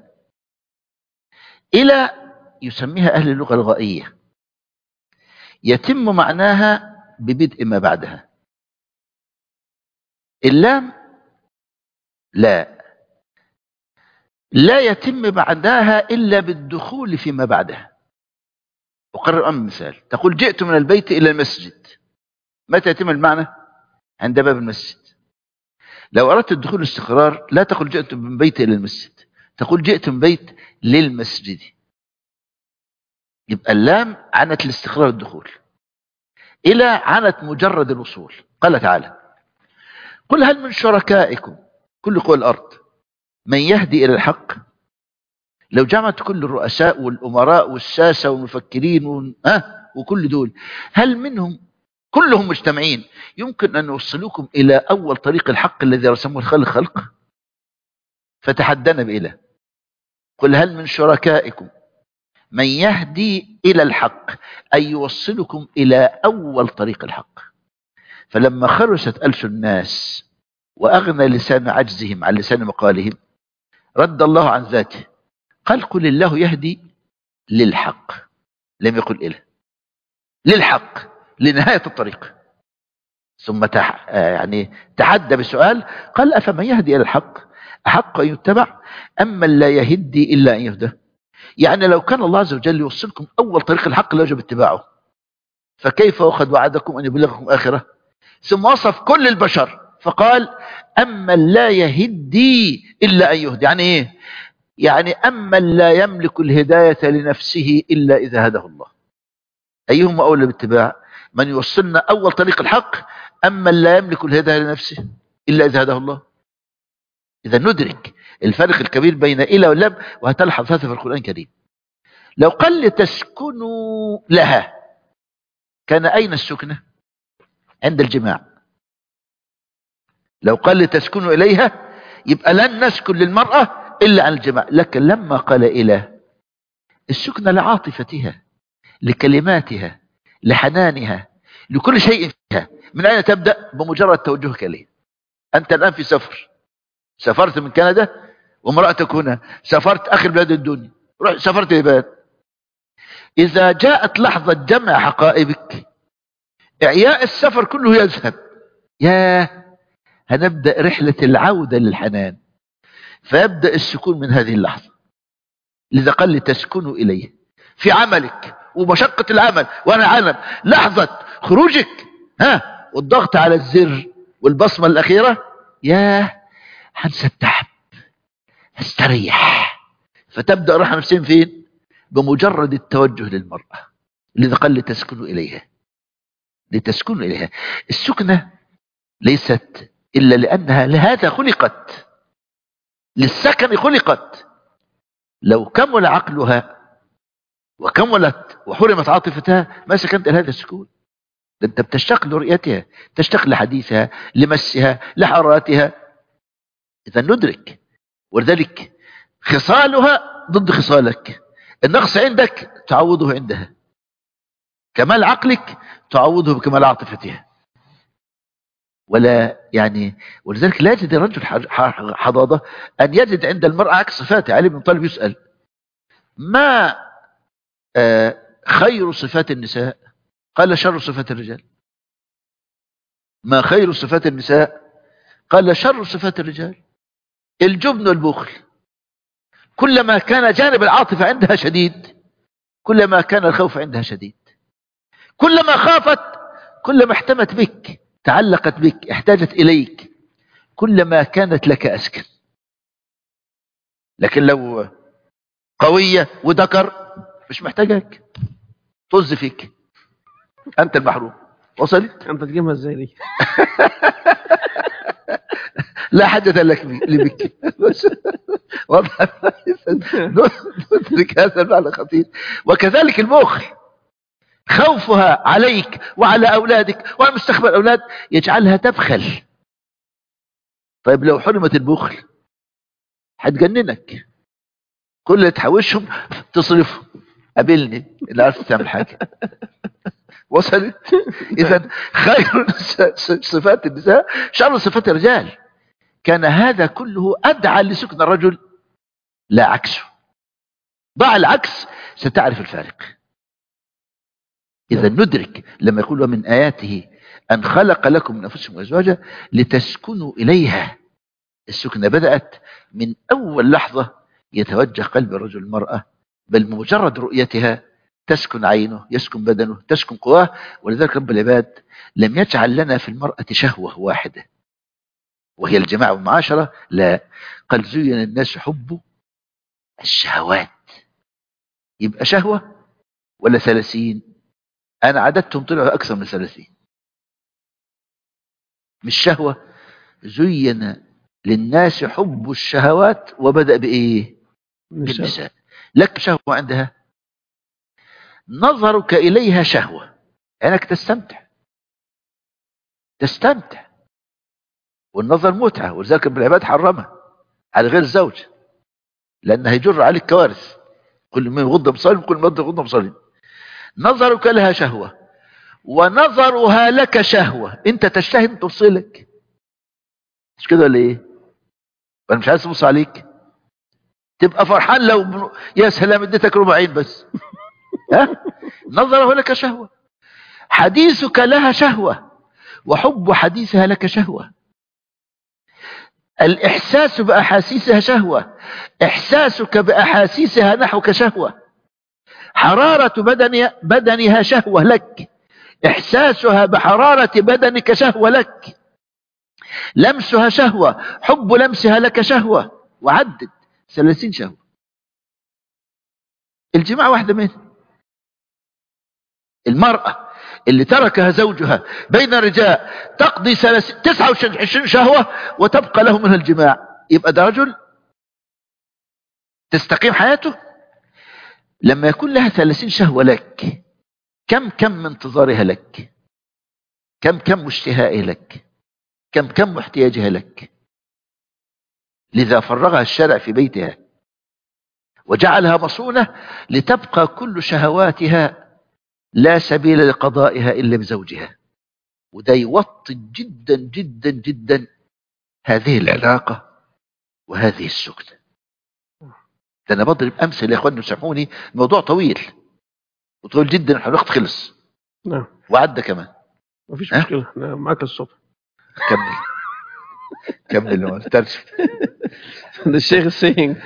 إلى يسميها أهل اللغة الغائية، يتم معناها ببدء ما بعدها. اللام لا يتم بعدها إلا بالدخول فيما بعدها. أقرر مثال، تقول جئت من البيت إلى المسجد، متى يتم المعنى؟ عند باب المسجد. لو أردت الدخول والاستقرار لا تقول جئت من بيت إلى المسجد، تقول جئت من بيت للمسجد. يبقى اللام عنت الاستقرار والدخول، إلى عنت مجرد الوصول. قال تعالى قل هل من شركائكم، كل قوى الأرض، من يهدي إلى الحق. لو جمعت كل الرؤساء والأمراء والساسة والمفكرين وكل دول، هل منهم كلهم مجتمعين يمكن أن يوصلوكم إلى أول طريق الحق الذي رسمه الخالق خلق؟ فتحدنا بإله. قل هل من شركائكم من يهدي إلى الحق، أي يوصلكم إلى أول طريق الحق. فلما خرست ألسن الناس وأغنى لسان عجزهم عن لسان مقالهم، رد الله عن ذاته قال قل الله يهدي للحق، لم يقل إله، للحق، لنهاية الطريق. ثم تحدى بسؤال قال أفمن يهدي إلى الحق أحق أن يتبع أم من لا يهدي إلا أن يهدى. يعني لو كان الله عز وجل يوصلكم أول طريق الحق لوجب اتباعه، فكيف وقد وعدكم أن يبلغكم آخرة؟ ثم وصف كل البشر فقال أما لا يهدي إلا أن يهدي. يعني إيه؟ يعني أما لا يملك الهداية لنفسه إلا إذا هداه الله. أيهم أولى باتباع؟ من يوصلنا أول طريق الحق أما لا يملك الهداية لنفسه إلا إذا هداه الله. إذا ندرك الفرق الكبير بين إلى واللم، وهتلحظ هذا في القرآن الكريم. لو قال لتسكنوا لها، كان أين السكنة؟ عند الجماع. لو قال لتسكنوا إليها يبقى لن نسكن للمرأة إلا عن الجماع. لكن لما قال إله، السكنة لعاطفتها، لكلماتها، لحنانها، لكل شيء فيها. من أين تبدأ؟ بمجرد توجهك إليه. أنت الآن في سفر، سافرت من كندا وامرأتك هنا، سافرت آخر بلاد الدنيا، سافرت اليابان. إذا جاءت لحظة جمع حقائبك، إعياء السفر كله يذهب. هنبدأ رحلة العودة للحنان، فيبدأ السكون من هذه اللحظة. لذا قال لتسكنوا إليه في عملك ومشقة العمل. وأنا أعلم لحظة خروجك والضغط على الزر والبصمة الأخيرة، هنسى التعب، استريح. فتبدأ راحة نفسين فين؟ بمجرد التوجه للمرأة. لذا قال لتسكنوا إليها، لتسكنوا إليها. السكنة ليست إلا لأنها لهذا خلقت، للسكن خلقت. لو كمل عقلها وكملت وحرمت عاطفتها ما سكنت إلى هذا السكون. ده أنت بتشتاق لرؤيتها، تشتاق لحديثها، لمسها، لحرارتها. إذا ندرك. ولذلك خصالها ضد خصالك. النقص عندك تعوضه عندها، كمال عقلك تعوضه بكمال عاطفتها. ولا ولذلك لا يجد الرجل حظاظة أن يجد عند المرأة عكس صفاته. علي بن طالب يسأل ما خير صفات النساء؟ قال شر صفات الرجال. ما خير صفات النساء؟ قال شر صفات الرجال. الجبن والبخل. كلما كان جانب العاطفة عندها شديد كلما كان الخوف عندها شديد. كلما خافت كلما احتمت بك، تعلقت بك، احتاجت إليك، كلما كانت لك أسكن. لكن لو قوية وذكر مش محتاجك، طز فيك، أنت المحروم. وصلت؟ أنت تجيبها إزاي دي؟ لا حدث لك لبك. واضح. ندرك هذا المعنى خطير. وكذلك المخل، خوفها عليك وعلى أولادك وعلى مستقبل الأولاد يجعلها تبخل. طيب لو حرمت البخل هتجننك، كل اللي تحوشهم تصرفه. قابلني اللي عارف تعمل حاجة. وصلت؟ إذا خير صفات النساء شر صفات الرجال. كان هذا كله أدعى لسكن الرجل لا عكسه. ضع العكس ستعرف الفارق. إذا ندرك لما يقول ومن آياته أن خلق لكم من أنفسكم أزواجا لتسكنوا إليها. السكنة بدأت من أول لحظة يتوجه قلب الرجل المرأة، بل بمجرد رؤيتها تسكن عينه، يسكن بدنه، تسكن قواه. ولذلك رب العباد لم يجعل لنا في المرأة شهوة واحدة وهي الجماع والمعاشرة، لا، قال زين الناس حب الشهوات. يبقى شهوة ولا 30؟ أنا عددتهم طلعوا أكثر من 30. مش شهوة، زين للناس حب الشهوات وبدأ بإيه؟ بالنساء. لك شهوة عندها، نظرك إليها شهوة، عينك تستمتع، والنظر متعة، ولذلك ابن العباد حرمها على غير الزوج لأنه هيجر عليك كوارث. كل ما يغض بصري كل ما يغض بصري. نظرك لها شهوة ونظرها لك شهوة، انت تشتهي ان تبصلك، مش كده ولا ايه؟ وانا مش عايز تبص عليك، تبقى فرحان لو يا سلام اديتك ربع عين بس. ها؟ نظره لك شهوة، حديثك لها شهوة، وحب حديثها لك شهوة، الإحساس بأحاسيسها شهوة، إحساسك بأحاسيسها نحوك شهوة، حرارة بدنها شهوة لك، إحساسها بحرارة بدنك شهوة لك، لمسها شهوة، حب لمسها لك شهوة، وعدد 30 شهوة. الجماع واحدة منه. المرأة اللي تركها زوجها بين الرجال تقضي 29 شهوة وتبقى له منها الجماع، يبقى ده رجل تستقيم حياته؟ لما يكون لها 30 شهوة لك، كم من انتظارها لك، كم اشتهائها لك، كم احتياجها لك. لذا فرغها الشرع في بيتها وجعلها مصونة لتبقى كل شهواتها لا سبيل لقضائها إلا بزوجها. وده يوطي جدا جدا جدا هذه العلاقة وهذه السكنة. ده أنا بضرب أمثلة يا أخواني سامحوني، الموضوع طويل وطويل جدا، الوقت خلص. نعم. وعدى كمان. مفيش مشكلة، أنا معاك الصبح. كمل ترجم. The Sheikh is saying,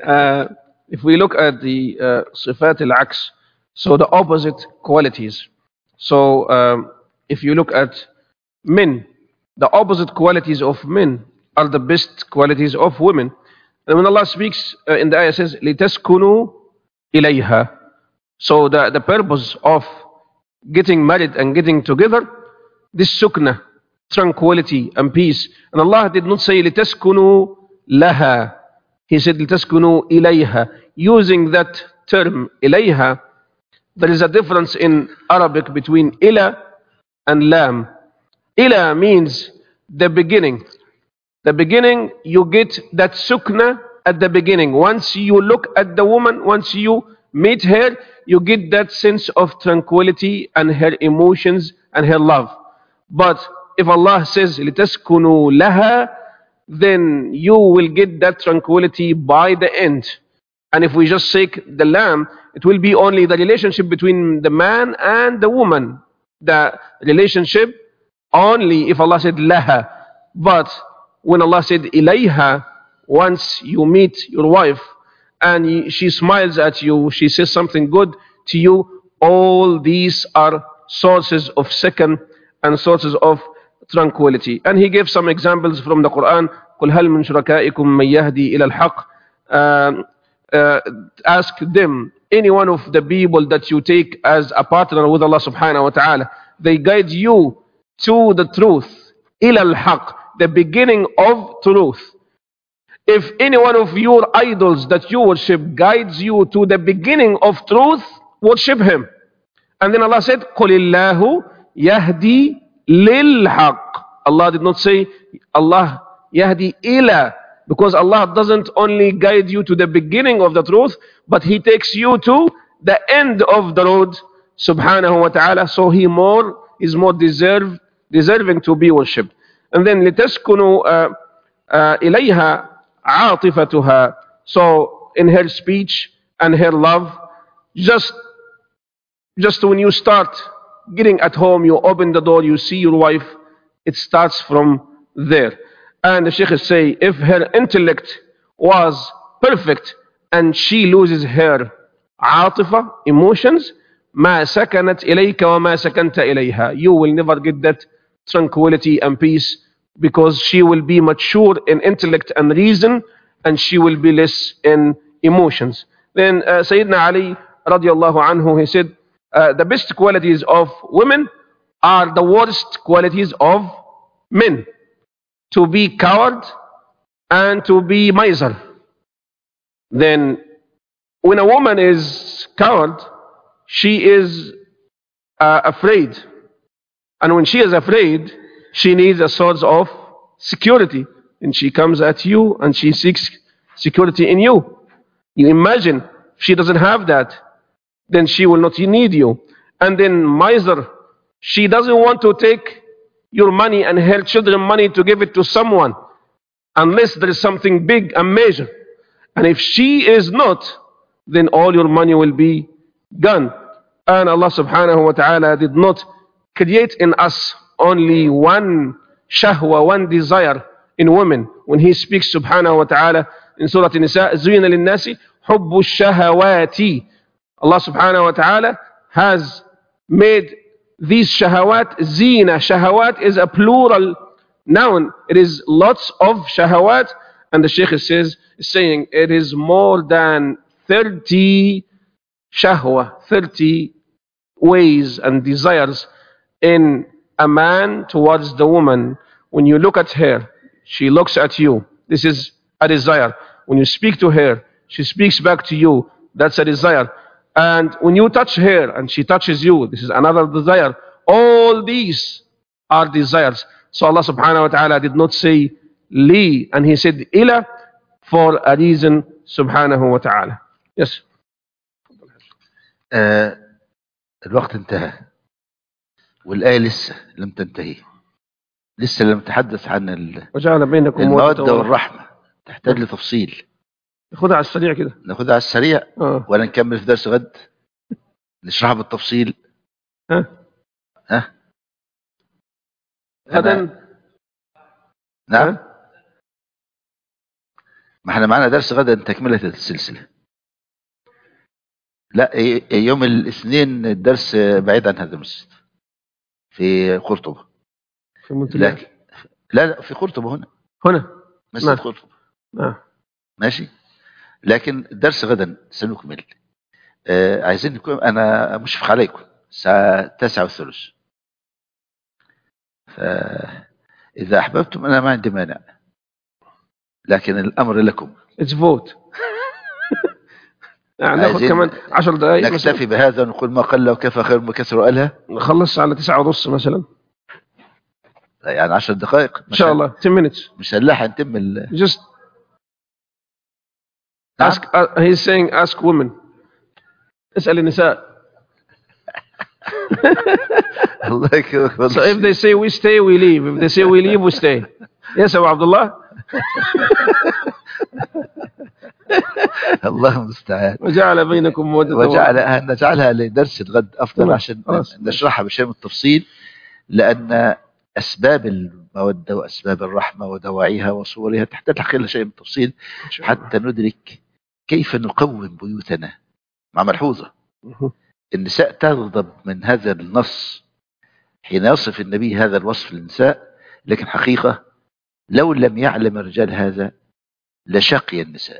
if we look at the صفات العكس, so the opposite qualities. So if you look at men, the opposite qualities of men are the best qualities of women. And when Allah speaks in the ayah says, لِتَسْكُنُوا إِلَيْهَا. So the purpose of getting married and getting together, this sukna, tranquility and peace. And Allah did not say لِتَسْكُنُوا لَهَا. He said لِتَسْكُنُوا إِلَيْهَا. Using that term إِلَيْهَا, there is a difference in Arabic between ila and lam. Ila means the beginning. The beginning, you get that sukna at the beginning. Once you look at the woman, once you meet her, you get that sense of tranquility and her emotions and her love. But if Allah says لِتَسْكُنُوا لَهَا, then you will get that tranquility by the end. And if we just take the lamb, it will be only the relationship between the man and the woman. The relationship only if Allah said laha. But when Allah said ilayha, once you meet your wife and she smiles at you, she says something good to you, all these are sources of second and sources of tranquility. And he gave some examples from the Quran. قُلْ هَلْ مِنْ شُرَكَائِكُمْ مَنْ يَهْدِي إِلَى الْحَقِّ. Ask them, any one of the people that you take as a partner with Allah subhanahu wa ta'ala, they guide you to the truth, إِلَى الْحَقِّ, the beginning of truth. If any one of your idols that you worship guides you to the beginning of truth, worship him. And then Allah said, قُلِ اللَّهُ يَهْدِي لِلْحَقِّ. Allah did not say Allah yahdi ila, because Allah doesn't only guide you to the beginning of the truth, but He takes you to the end of the road, subhanahu wa ta'ala. So He is more deserving to be worshipped. And then لِتَسْكُنُوا إِلَيْهَا عَاطِفَتُهَا. So in her speech and her love, just when you start getting at home, you open the door, you see your wife, it starts from there. And the Shaykh say, if her intellect was perfect and she loses her عاطفة, emotions, ما سكنت إليك وما سكنت إليها, you will never get that tranquility and peace, because she will be mature in intellect and reason, and she will be less in emotions. Then Sayyidina Ali radiallahu anhu, he said, the best qualities of women are the worst qualities of men. To be coward, and to be miser. Then when a woman is coward, she is afraid. And when she is afraid, she needs a source of security. And she comes at you and she seeks security in you. You imagine, if she doesn't have that, then she will not need you. And then miser, she doesn't want to take your money and her children's money to give it to someone unless there is something big and major. And if she is not, then all your money will be gone. And Allah subhanahu wa ta'ala did not create in us only one shahwa, one desire in women. When He speaks subhanahu wa ta'ala in Surah An-Nisa, زُيِّنَ لِلنَّاسِ حُبُّ الشَّهَوَاتِ. Allah subhanahu wa ta'ala has made these shahawat zina. Shahawat is a plural noun. It is lots of shahawat. And the Shaykh is saying it is more than 30 shahwa, 30 ways and desires in a man towards the woman. When you look at her, she looks at you. This is a desire. When you speak to her, she speaks back to you. That's a desire. And when you touch her and she touches you, this is another desire. All these are desires. So Allah subhanahu wa ta'ala did not say li, and He said ila for a reason subhanahu wa ta'ala. Yes. الوقت انتهى والآية لسه لم تنتهي. لسه لم تحدث عن وجعل بينكم المودة والرحمة. تحتاج لتفصيل. ناخدها على السريع كده. ناخدها على السريع ولا نكمل في درس غد نشرحها بالتفصيل. ها غدا. نعم. ما احنا معنا درس غدا تكملة السلسلة. لا يوم الاثنين الدرس بعيد عن هذا المسجد في قرطبة. في منتجع. لا في قرطبة هنا مسجد قرطبة. ماشي. لكن الدرس غدا سنكمل. عايزين نكون انا مشفق عليكم الساعة 9:30. فإذا أحببتم أنا ما عندي مانع، لكن الأمر لكم. It's vote. ناخذ كمان 10 دقائق. نكتفي بهذا ونقول ما قل وكفى خير ما كثر وقالها. نخلص على 9:30 مثلا. يعني 10 دقائق إن شاء الله. 10 minutes. مش هنلاحق نتم Just ask. He's saying ask women. اسأل النساء. الله يكرمك. So if they say we stay, we leave. If they say we leave, we stay. Yes, Abu Abdullah. الله المستعان. وجعل بينكم مودة. نجعلها لدرس الغد أفضل عشان نشرحها بشيء من التفصيل، لأن أسباب المودة وأسباب الرحمة ودواعيها وصورها تحتاج تحقيق شيء من التفصيل حتى ندرك كيف نقوم بيوتنا. مع ملحوظة النساء تغضب من هذا النص حين يصف النبي هذا الوصف للنساء، لكن حقيقة لو لم يعلم الرجال هذا لشقي النساء.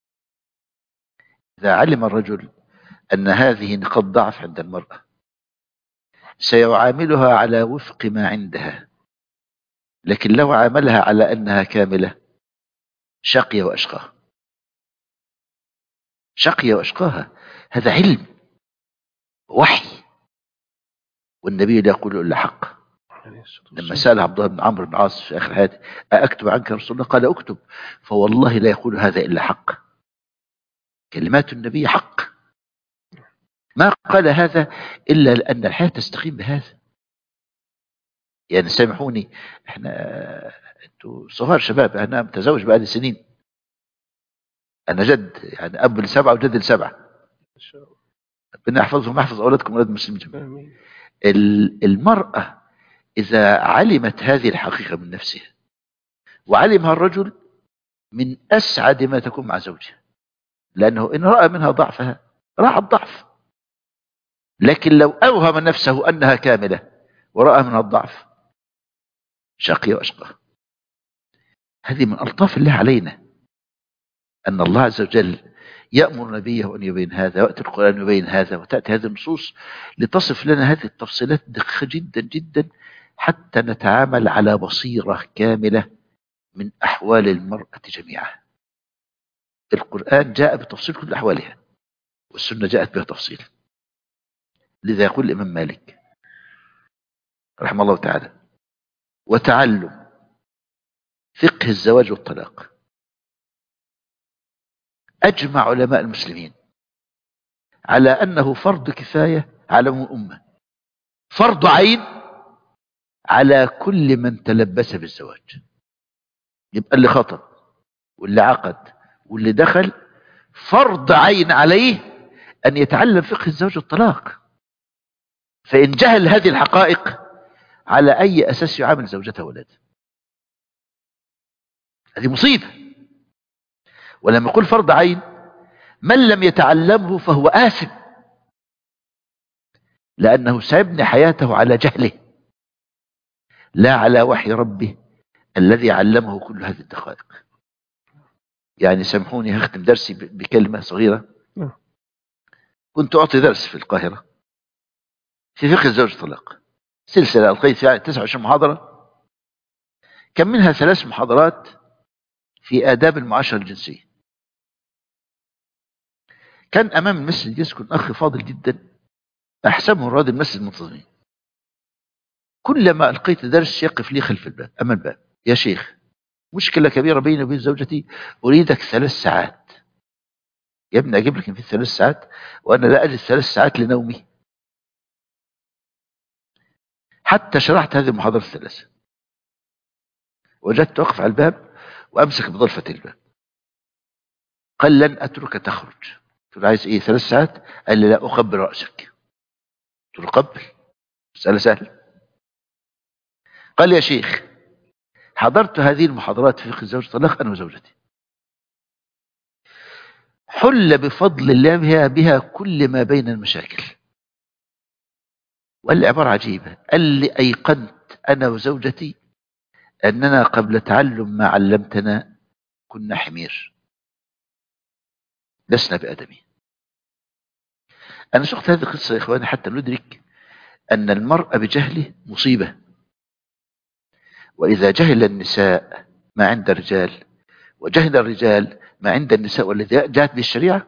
إذا علم الرجل أن هذه نقاط ضعف عند المرأة سيعاملها على وفق ما عندها، لكن لو عاملها على أنها كاملة شقي وأشقاها. شقي وأشقاها هذا علم وحي، والنبي لا يقول إلا حق. لما سأل عبد الله بن عمرو بن العاص في آخر حياته أكتب عنك رسول الله؟ قال أكتب، فوالله لا يقول هذا إلا حق. كلمات النبي حق، ما قال هذا إلا لأن الحياة تستقيم بهذا. يعني سامحوني، احنا انتوا صغار شباب، أنا متزوج بقالي سنين، أنا جد يعني أب ل7 وجد ل7. ربنا يحفظهم ويحفظ أولادكم أولاد المسلمين. المرأة إذا علمت هذه الحقيقة من نفسها وعلمها الرجل من أسعد ما تكون مع زوجها، لأنه إن رأى منها ضعفها راعى الضعف. لكن لو أوهم نفسه أنها كاملة ورأى منها الضعف شقي وأشقى. هذه من ألطاف الله علينا، أن الله عز وجل يأمر نبيه أن يبين هذا، ويأتي القرآن يبين هذا، وتأتي هذه النصوص لتصف لنا هذه التفصيلات دقيقة جدا جدا حتى نتعامل على بصيرة كاملة من أحوال المرأة جميعا. القرآن جاء بتفصيل كل أحوالها، والسنة جاءت بها تفصيل. لذا يقول الإمام مالك رحمه الله تعالى: وتعلم فقه الزواج والطلاق أجمع علماء المسلمين على أنه فرض كفاية على الأمة، فرض عين على كل من تلبس بالزواج. يبقى اللي خطب واللي عقد واللي دخل فرض عين عليه أن يتعلم فقه الزواج والطلاق. فإن جهل هذه الحقائق على أي أساس يعامل زوجته وولاده؟ هذه مصيبة. ولما يقول فرض عين، من لم يتعلمه فهو آثم، لأنه سيبني حياته على جهله لا على وحي ربه الذي علمه كل هذه الدقائق. يعني سامحوني هختم درسي بكلمة صغيرة. كنت أعطي درس في القاهرة في فقه الزواج والطلاق، سلسلة ألقيت فيها 29 محاضرة، كان منها 3 محاضرات في آداب المعاشرة الجنسية. كان أمام المسجد يسكن أخ فاضل جدا أحسبه رواد المسجد المنتظمين. كلما ألقيت درس يقف لي خلف الباب أمام الباب: يا شيخ، مشكلة كبيرة بيني وبين زوجتي، أريدك 3 ساعات. يا ابني أجيب لك في 3 ساعات وأنا لا أجد 3 ساعات لنومي. حتى شرحت هذه المحاضرة 3 وجدت أقف على الباب وأمسك بضلفة الباب. قال: لن أترك تخرج. قلت له: عايز إيه 3 ساعات؟ قال لي: لا، أقبل رأسك. قلت له: قبل، مسألة سهلة. قال: يا شيخ، حضرت هذه المحاضرات في فقه الزواج والطلاق أنا وزوجتي، حل بفضل الله بها كل ما بين المشاكل. وقال لي عبارة عجيبة، قال لي: أيقنت أنا وزوجتي أننا قبل تعلم ما علمتنا كنا حمير لسنا بآدمي. أنا سقت هذه القصة يا إخواني حتى ندرك أن المرأة بجهله مصيبة. وإذا جهل النساء ما عند الرجال وجهل الرجال ما عند النساء والذي جاءت به الشريعة،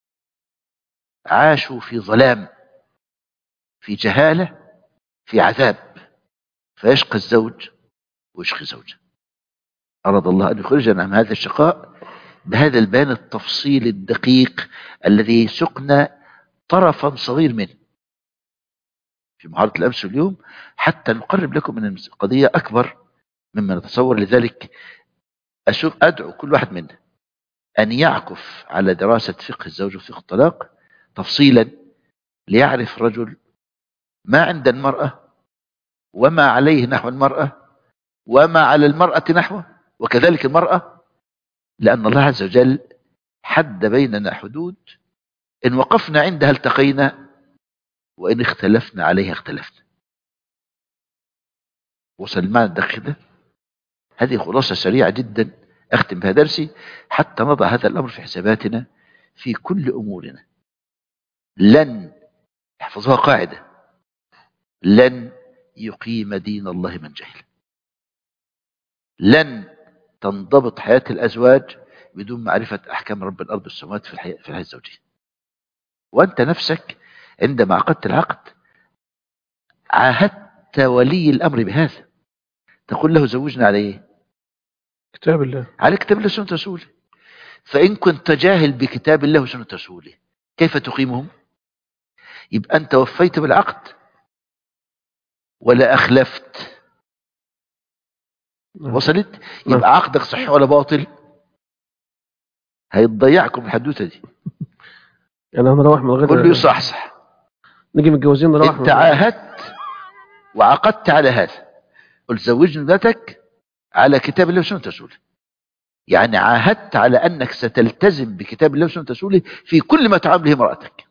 عاشوا في ظلام، في جهالة، في عذاب، فيشقى الزوج ويشقي زوجه. أراد الله أن يخرجنا من هذا الشقاء بهذا البيان التفصيل الدقيق الذي سقنا طرفا صغير منه في محاضرة الأمس واليوم، حتى نقرب لكم من القضية أكبر مما نتصور. لذلك أدعو كل واحد منا أن يعكف على دراسة فقه الزوج وفقه الطلاق تفصيلا، ليعرف رجل ما عند المرأة وما عليه نحو المرأة وما على المرأة نحوه، وكذلك المرأة، لأن الله عز وجل حد بيننا حدود إن وقفنا عندها التقينا وإن اختلفنا عليها اختلفنا. وصل المعنى الدقيق ده؟ هذه خلاصة سريعة جدا أختم بها درسي حتى نضع هذا الأمر في حساباتنا في كل أمورنا. لن، احفظوها قاعدة، لن يقيم دين الله من جهل. لن تنضبط حياة الأزواج بدون معرفة أحكام رب الأرض والسماوات في الحياة الزوجية. وأنت نفسك عندما عقدت العقد عاهدت ولي الأمر بهذا، تقول له: زوجنا على إيه؟ كتاب الله، على كتاب الله وسنة رسوله. فإن كنت جاهل بكتاب الله وسنة رسوله كيف تقيمهم؟ يبقى أنت وفيت بالعقد ولا أخلفت؟ وصلت؟ يبقى عقدك صحيح ولا باطل؟ هيتضيعكم الحدوته دي. يعني هنروح من غير كله يصحصح. نيجي متجوزين نروح. انت عاهدت وعقدت على هذا، قلت زوجني ابنتك على كتاب الله وسنة رسوله، يعني عاهدت على أنك ستلتزم بكتاب الله وسنة رسوله في كل ما تعامله امرأتك.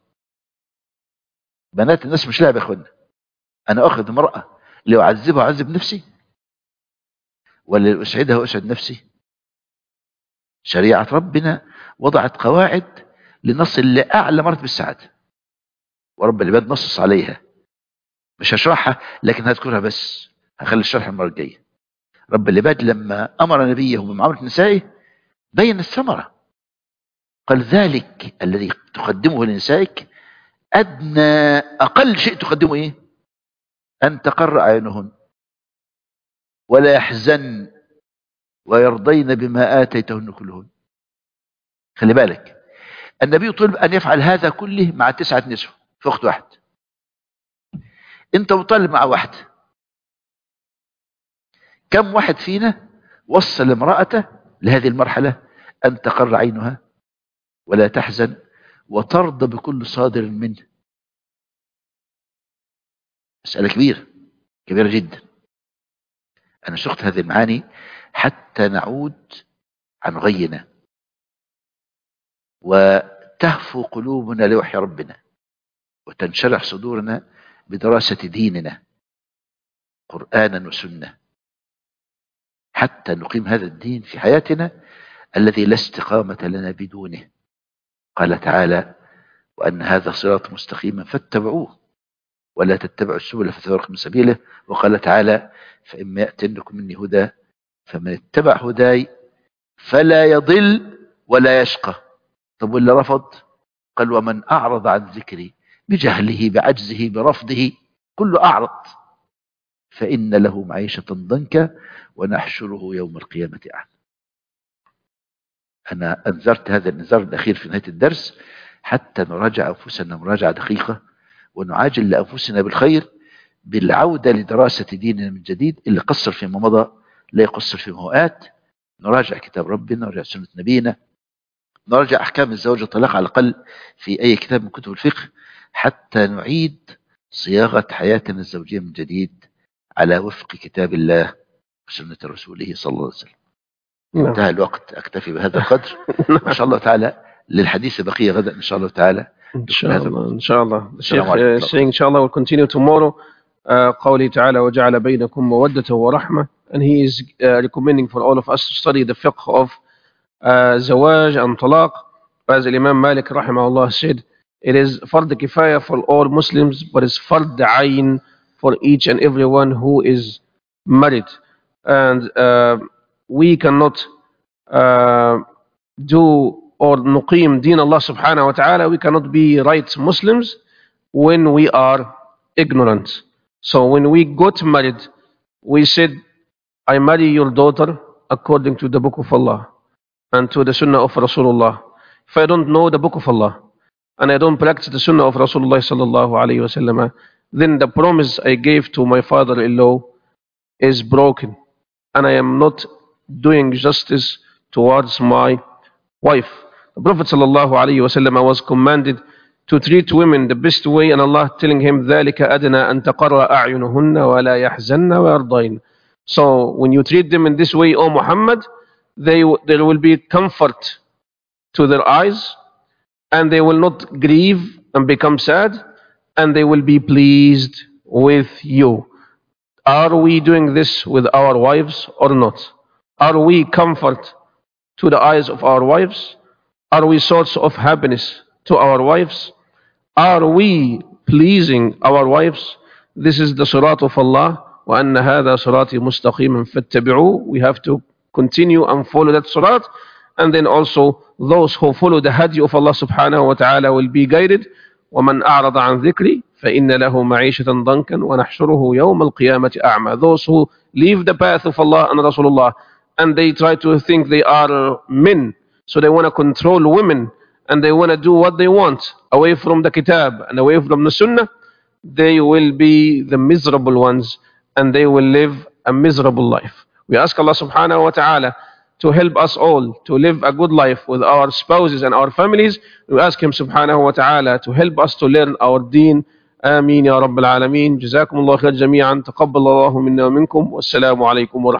بنات الناس مش لعب يا اخوانا. أنا أخذ امرأة لأعذبها أعذب نفسي ولا لأسعدها وأسعد نفسي؟ شريعة ربنا وضعت قواعد لنصل لأعلى مرتبة السعادة، ورب العباد نصص عليها. مش هشرحها لكن هذكرها بس، هخلي الشرح المرة الجاية. رب العباد لما أمر نبيه بمعاملة نسائه بين الثمرة، قال ذلك الذي تقدمه لنسائك أدنى، أقل شيء تقدمه إيه؟ أن تقر أعينهن ولا يحزن ويرضين بما آتيتهن كلهن. خلي بالك، النبي طلب أن يفعل هذا كله مع 9 نسوة في وقت واحد. أنت مطالب مع واحد. كم واحد فينا وصل امرأته لهذه المرحلة أن تقر عينها ولا تحزن وترضى بكل صادر منه؟ مسألة كبيرة كبيرة جدا. أنا شرحت هذه المعاني حتى نعود عن غينا وتهفو قلوبنا لوحي ربنا وتنشرح صدورنا بدراسة ديننا قرآنا وسنة حتى نقيم هذا الدين في حياتنا الذي لا استقامة لنا بدونه. قال تعالى: وأن هذا صراط مستقيما فاتبعوه ولا تتبعوا السبل فتفرق من سبيله. وقال تعالى: فإما يأتنكم مني هدى فمن اتبع هداي فلا يضل ولا يشقى. طب واللي رفض؟ قال: ومن أعرض عن ذكري بجهله بعجزه برفضه كله أعرض فإن له معيشة ضنكا ونحشره يوم القيامة أعمى. أنا أنذرت هذا الإنذار الأخير في نهاية الدرس حتى نراجع أنفسنا مراجعة دقيقة ونعاجل لأنفسنا بالخير بالعودة لدراسة ديننا من جديد. اللي قصر فيما مضى لا يقصر فيما هو آت. نراجع كتاب ربنا، نراجع سنة نبينا، نراجع أحكام الزواج والطلاق على الأقل في أي كتاب من كتب الفقه حتى نعيد صياغة حياتنا الزوجية من جديد على وفق كتاب الله وسنة رسوله صلى الله عليه وسلم. انتهى الوقت، أكتفي بهذا القدر. ما شاء الله تعالى للحديث بقية غدا إن شاء الله تعالى. إن شاء الله إن شاء الله. الشيخ saying إن شاء الله will continue tomorrow. قوله تعالى: وجعل بينكم مودة ورحمة. And he is recommending for all of us to study the fiqh of zawaj and talaq. As Imam Malik rahimahullah said, it is fard kifaya for all Muslims, but it's fard ayn for each and everyone who is married. And we cannot do or nuqim deen Allah subhanahu wa ta'ala, we cannot be right Muslims when we are ignorant. So when we got married, we said, I marry your daughter according to the book of Allah and to the sunnah of Rasulullah. If I don't know the book of Allah and I don't practice the sunnah of Rasulullah sallallahu alayhi wa sallam, then the promise I gave to my father-in-law is broken and I am not doing justice towards my wife. The Prophet sallallahu alayhi wa sallam was commanded to treat women the best way, and Allah telling him ذَلِكَ أَدْنَا أَن تَقَرَّ أَعْيُنُهُنَّ وَلَا يَحْزَنَّ وَيَرْضَيْنَ. So when you treat them in this way, O Muhammad, there will be comfort to their eyes, and they will not grieve and become sad, and they will be pleased with you. Are we doing this with our wives or not? Are we comfort to the eyes of our wives? Are we source of happiness to our wives? Are we pleasing our wives? This is the sirat of Allah. وَأَنَّ هَذَا صِرَاطِي مُسْتَقِيمًا فَاتَّبِعُوهُ. We have to continue and follow that sirat. And then also those who follow the hadi of Allah subhanahu wa ta'ala will be guided. وَمَنْ أَعْرَضَ عَنْ ذِكْرِي فَإِنَّ لَهُ مَعِيشَةً ضَنْكًا وَنَحْشُرُهُ يَوْمَ الْقِيَامَةِ أَعْمَى. Those who leave the path of Allah and Rasulullah and they try to think they are men, so they want to control women and they want to do what they want away from the kitab and away from the sunnah, they will be the miserable ones and they will live a miserable life. We ask Allah subhanahu wa ta'ala to help us all to live a good life with our spouses and our families. We ask Him subhanahu wa ta'ala to help us to learn our deen. آمين يا رب العالمين. جزاكم الله خير جميعا. تقبل الله منا ومنكم. والسلام عليكم ورحمة الله.